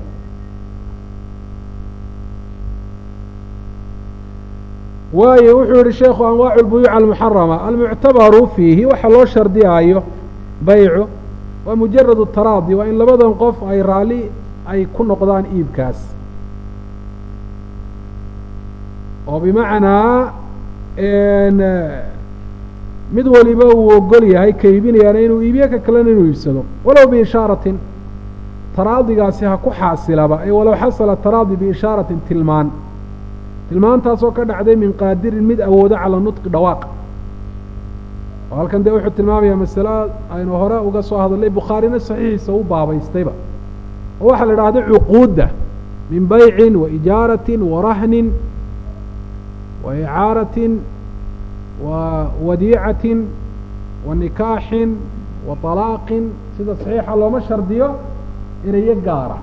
waayo wuxuu yihi sheekhu anwaacu lbuyuuc almuxarama almuctabaru fiihi waxa loo shardiyaayo baycu waa mujarad taraadi waa in labadan qof ay raali ay ku noqdaan iibkaas oo bimacnaa mid waliba uu ogol yahay ka iibinayaana inuu iibiyo ka kalena inuu iibsado walow biishaaratin taraadigaasi ha ku xaasilaba ay walow xasala taraadi biishaaratin tilmaan tilmaantaasoo ka dhacday min qaadirin mid awoodo cala nutqi dhawaaq oo halkan dee wuxuu tilmaamayaa masalo aynu hore uga soo hadalnay bukhaarina saxiixiisa u baabaystayba oo waxaa la idhaahda cuquudda min baycin wa ijaaratin wa rahnin wa icaaratin wa wadiicatin wa nikaaxin wa talaaqin sida saxiixa looma shardiyo erayo gaara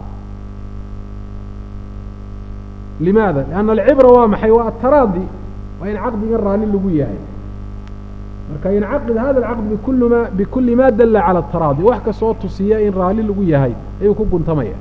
limaada lianna alcibra waa maxay waa ataraadi waa in caqdigan raali lagu yahay marka yincaqid hada alcaqd bikuli ma bikuli ma dala cala ataraadi wax kastoo tusiya in raali lagu yahay ayuu ku guntamaya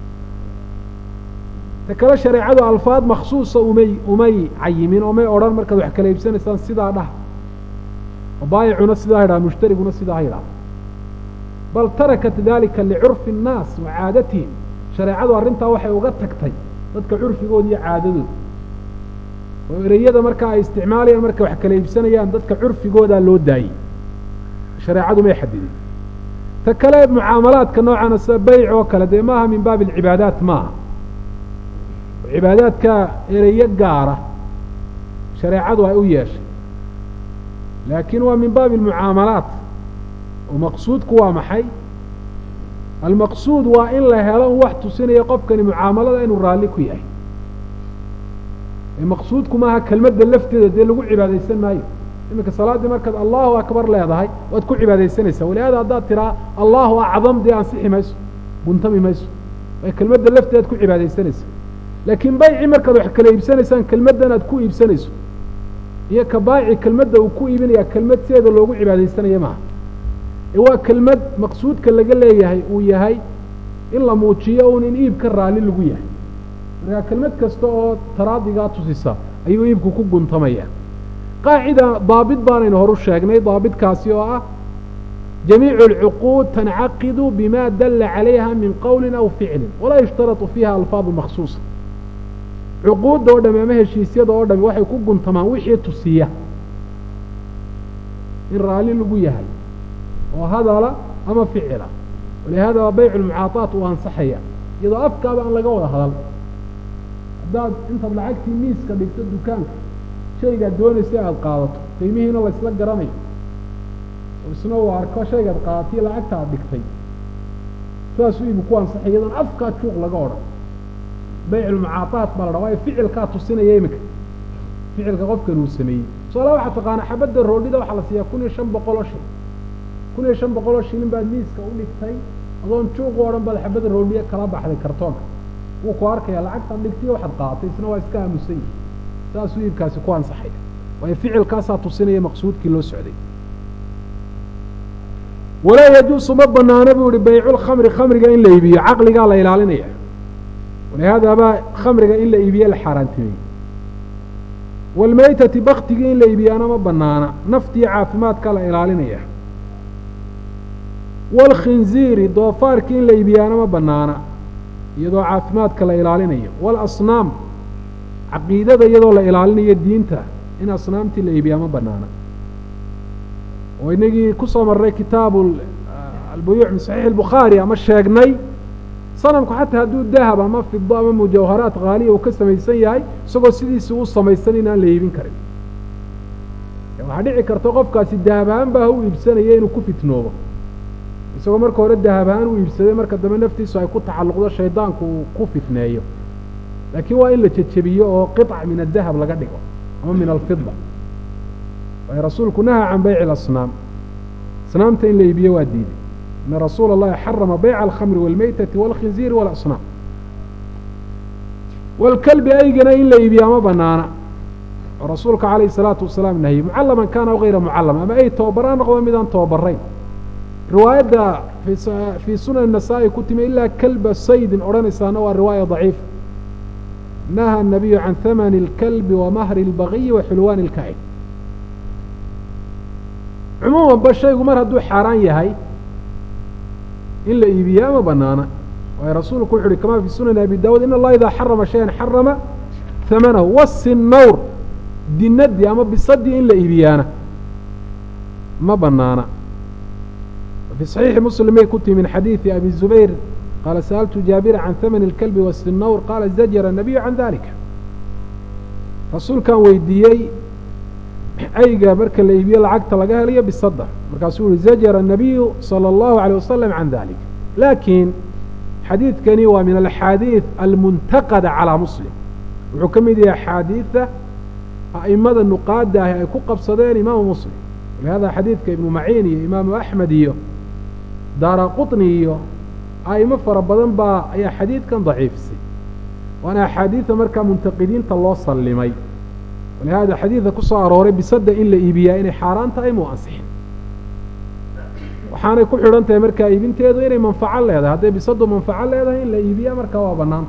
ta kale shareecadu alfaad maksuusa umay umay cayimin oo may odhan markaad wax kala iibsanaysaan sidaa dhah baayicuna sidaa idhaha mushtariguna sidaa idhaha bal tarakat dalika licurfi الnaas wa caadatihim shareecadu arrintaa waxay uga tagtay dadka curfigooda iyo caadadooda oo ereyada markaa ay isticmaalayaan markay wax kala iibsanayaan dadka curfigoodaa loo daayey shareecadu may xadidin ta kale mucaamalaadka noocana sida bayc oo kale dee maaha min baabi alcibaadaat maaha cibaadaadka ereyo gaara shareecadu ay u yeeshay laakiin waa min baabi almucaamalaat oo maqsuudku waa maxay almaqsuud waa in la helo un wax tusinaya qofkani mucaamalada inuu raalli ku yahay maqsuudku maaha kelmadda lafteeda dee lagu cibaadaysan maayo iminka salaaddii markaad allahu akbar leedahay waad ku cibaadaysanaysaa walihaada haddaad tiraa allahu acdam dee ansixi mayso guntami mayso way kelmadda lafteedaad ku cibaadaysanaysaa laakiin bayci markaad wax kala iibsanaysaan kelmaddan aad ku iibsanayso iyo ka baayici kelmadda uu ku iibinaya kelmad sideeda loogu cibaadaysanaya maaha ee waa kelmad maqsuudka laga leeyahay uu yahay in la muujiyo un in iibka raalli lagu yahay markaa kelmad kasta oo taraadigaa tusisa ayuu iibku ku guntamaya qaacida daabit baanaynu horu sheegnay daabitkaasi oo ah jamiicu alcuquud tancaqidu bima dala calayha min qowlin aw ficlin walaa yushtaratu fiiha alfaadu maksuusa cuquudda oo dhami ama heshiisyada oo dhami waxay ku guntamaan wixii tusiya in raalli lagu yahay oo hadala ama ficila walihada waa baycu lmucaataat uu ansaxaya iyadoo afkaaba aan laga wada hadal haddaad intaad lacagtii miiska dhigto dukaanka shaygaad doonaysa aada qaadato qiimihiina la isla garanayo oo isna uu arko shaygaad qaadatiyo lacagta aad dhigtay saasuu iibu ku ansaxay iyadoon afkaa juuq laga odhan bayc lmucaataat baa la dhaa waayo ficilkaa tusinaya iminka ficilka qofkan uu sameeyey soala waxaa taqaana xabadda roodhida waxaa la siiyaa kun iyo shan boqol oo shil kun iyo shan boqol oo shilin baad miiska u dhigtay adoon juuq u odhan baad xabadda roodhiya kala baxday kartoonka wuu ku arkaya lacagtaad dhigtiyo waxaad qaadatay isna waa iska aamusan yihi saasuu iibkaasi ku ansaxaya waayo ficilkaasaa tusinaya maqsuudkii loo socday walaa yajuusu ma banaano buu ihi bayculkhamri khamriga in la iibiyo caqligaa la ilaalinaya walihaada baa khamriga in la iibiye la xaaraantimeyey waalmaytati baktigii in la iibiyaana ma banaana naftiyo caafimaadka la ilaalinaya wاlkhinziiri doofaarki in la iibiyaana ma banaana iyadoo caafimaadka la ilaalinayo wاlasnaam caqiidada iyadoo la ilaalinayo diinta in asnaamtii la iibiyaa ma banaana oo inagii kusoo marray kitaabu albuyuuc min saxiix الbukhaari ama sheegnay sanamku xataa hadduu dahab ama fido ama mujawharaat haaliya uu ka samaysan yahay isagoo sidiisi u samaysan in aan la iibin karin waxaa dhici karta qofkaasi dahab ahaan baa u iibsanaya inuu ku fitnoobo isagoo marka hore dahab ahaan u iibsaday marka dambe naftiisu ay ku tacalluqdo shaydaanku uu ku fitneeyo laakiin waa in la jejebiyo oo qiطc min adahab laga dhigo ama min alfida waayo rasuulku nahaa can bayci اlasnaam asnaamta in la iibiyo waa diiday ina rasuula اllahi xarama bayca alkhamri wاlmaytati wاlkhinziiri wاlasnaam wاlkalbi aygana in la iibiyaa ma banaana oo rasuulka calayh الsalaatu wasalaam nahye mucallaman kana aw gayra mucallam ama ay tobabar ha noqdo midaan tobabarayn riwaayadda fii sunan الnasaa-i ku timi ilaa kalba saydin odhanaysaana waa riwaaya daciifa naha الnabiyu can hamani اlkalbi wamahri اlbagiyi waxulwaani اlkahin cumuuman ba shaygu mar hadduu xaaraan yahay in la iibiyaa ma banaana waayo rasuulku wuxu uhi kama fi sunani abi dawud in allaha idaa xarama shayan xarama hamanahu wasinawr dinadii ama bisadii in la iibiyaana ma banaana fi صaxiixi muslim bay ku timi min xadiidi abi zubayr qaala sa'altu jaabira can hamani اlkalbi wasinawr qaala zajara الnabiyu can dalika rasuulkaan weydiiyey ayga marka la iibiyo lacagta laga helayo bisada markaasuu yihi zajara الnabiyu salى اllahu عalيه wasalam can dalik laakiin xadiidkani waa min alaxaadiid almuntaqada calىa muslim wuxuu ka mid yahay axaadiida a'imada nuqaada ahi ay ku qabsadeen imaamu muslim walihada xadiidka ibnu maciin iyo imaamu axmed iyo daara quطni iyo a'imo fara badan baa ayaa xadiidkan daciifisay waana axaadiida markaa muntaqidiinta loo sallimay walihada xadiidka ku soo arooray bisada in la iibiyaa inay xaaraan tahay muu ansixin waxaanay ku xidhan tahay markaa iibinteedu inay manfaco leedahay hadday bisadu manfaco leedahay in la iibiyaa markaa waa banaanta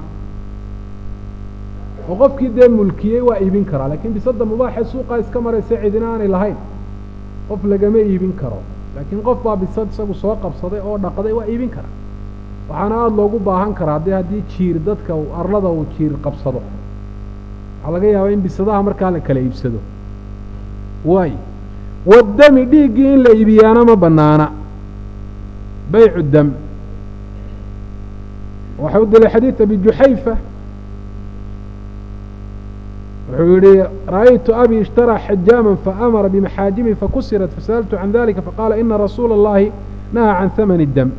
oo qofkii dee mulkiyey waa iibin karaa lakiin bisada mubaaxee suuqa iska maraysa cidina aanay lahayn qof lagama iibin karo laakiin qof baa bisad isagu soo qabsaday oo dhaqday waa iibin karaa waxaana aada loogu baahan karaa dee haddii jiir dadka arlada uu jiir qabsado waxaa laga yaabaa in bisadaha markaa la kala iibsado waay waddami dhiiggii in la iibiyaana ma banaana baycu dam waxau dilay xadiid abi juxayfa wuxuu yihi ra'aytu abi ishtaraa xajaama faamara bimaxaajimin fakusirat fasaltu can dalika faqaala ina rasuula اllahi nahaa can hamani dam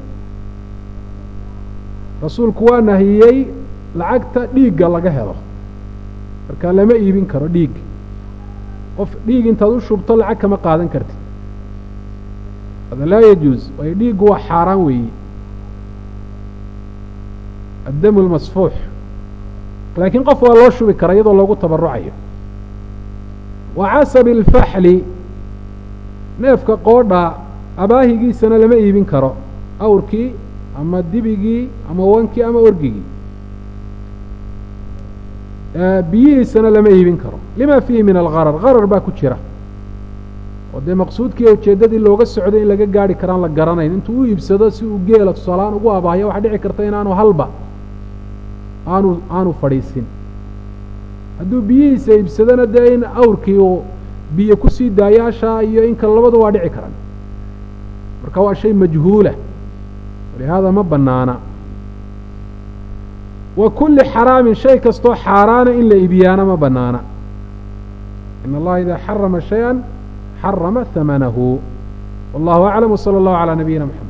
rasuulku waa nahiyey lacagta dhiigga laga helo marka lama iibin karo dhiig qof dhiig intaad u shubto lacag kama qaadan kartid hada laa yajuuz waayo dhiiggu waa xaaraan weeyi addamu lmasfuux laakiin qof waa loo shubi karaa iyadoo loogu tabarucayo wa casabi alfaxli neefka qoodha abaahigiisana lama iibin karo awrkii ama dibigii ama wankii ama orgigii biyihiisana lama iibin karo lima fiihi min algarar garar baa ku jira oo dee maqsuudkii ujeeddadii looga socday in laga gaari karaan la garanayn intuu u iibsado si uu geela tusaalahaan ugu abaahiyo waxaa dhici karta inaanu halba aanu aanu fadhiisin hadduu biyihiisa iibsadona dee in awrkii uu biyo kusii daayaashaa iyo in kale labadu waa dhici karan marka waa shay majhuula walihaada ma banaana wa kulli xaraamin shay kastoo xaaraana in la iibiyaana ma banaana in allaha idaa xarama shaya xarama hamanahu wallahu aclam wsala allahu calaa nabiyina mxamed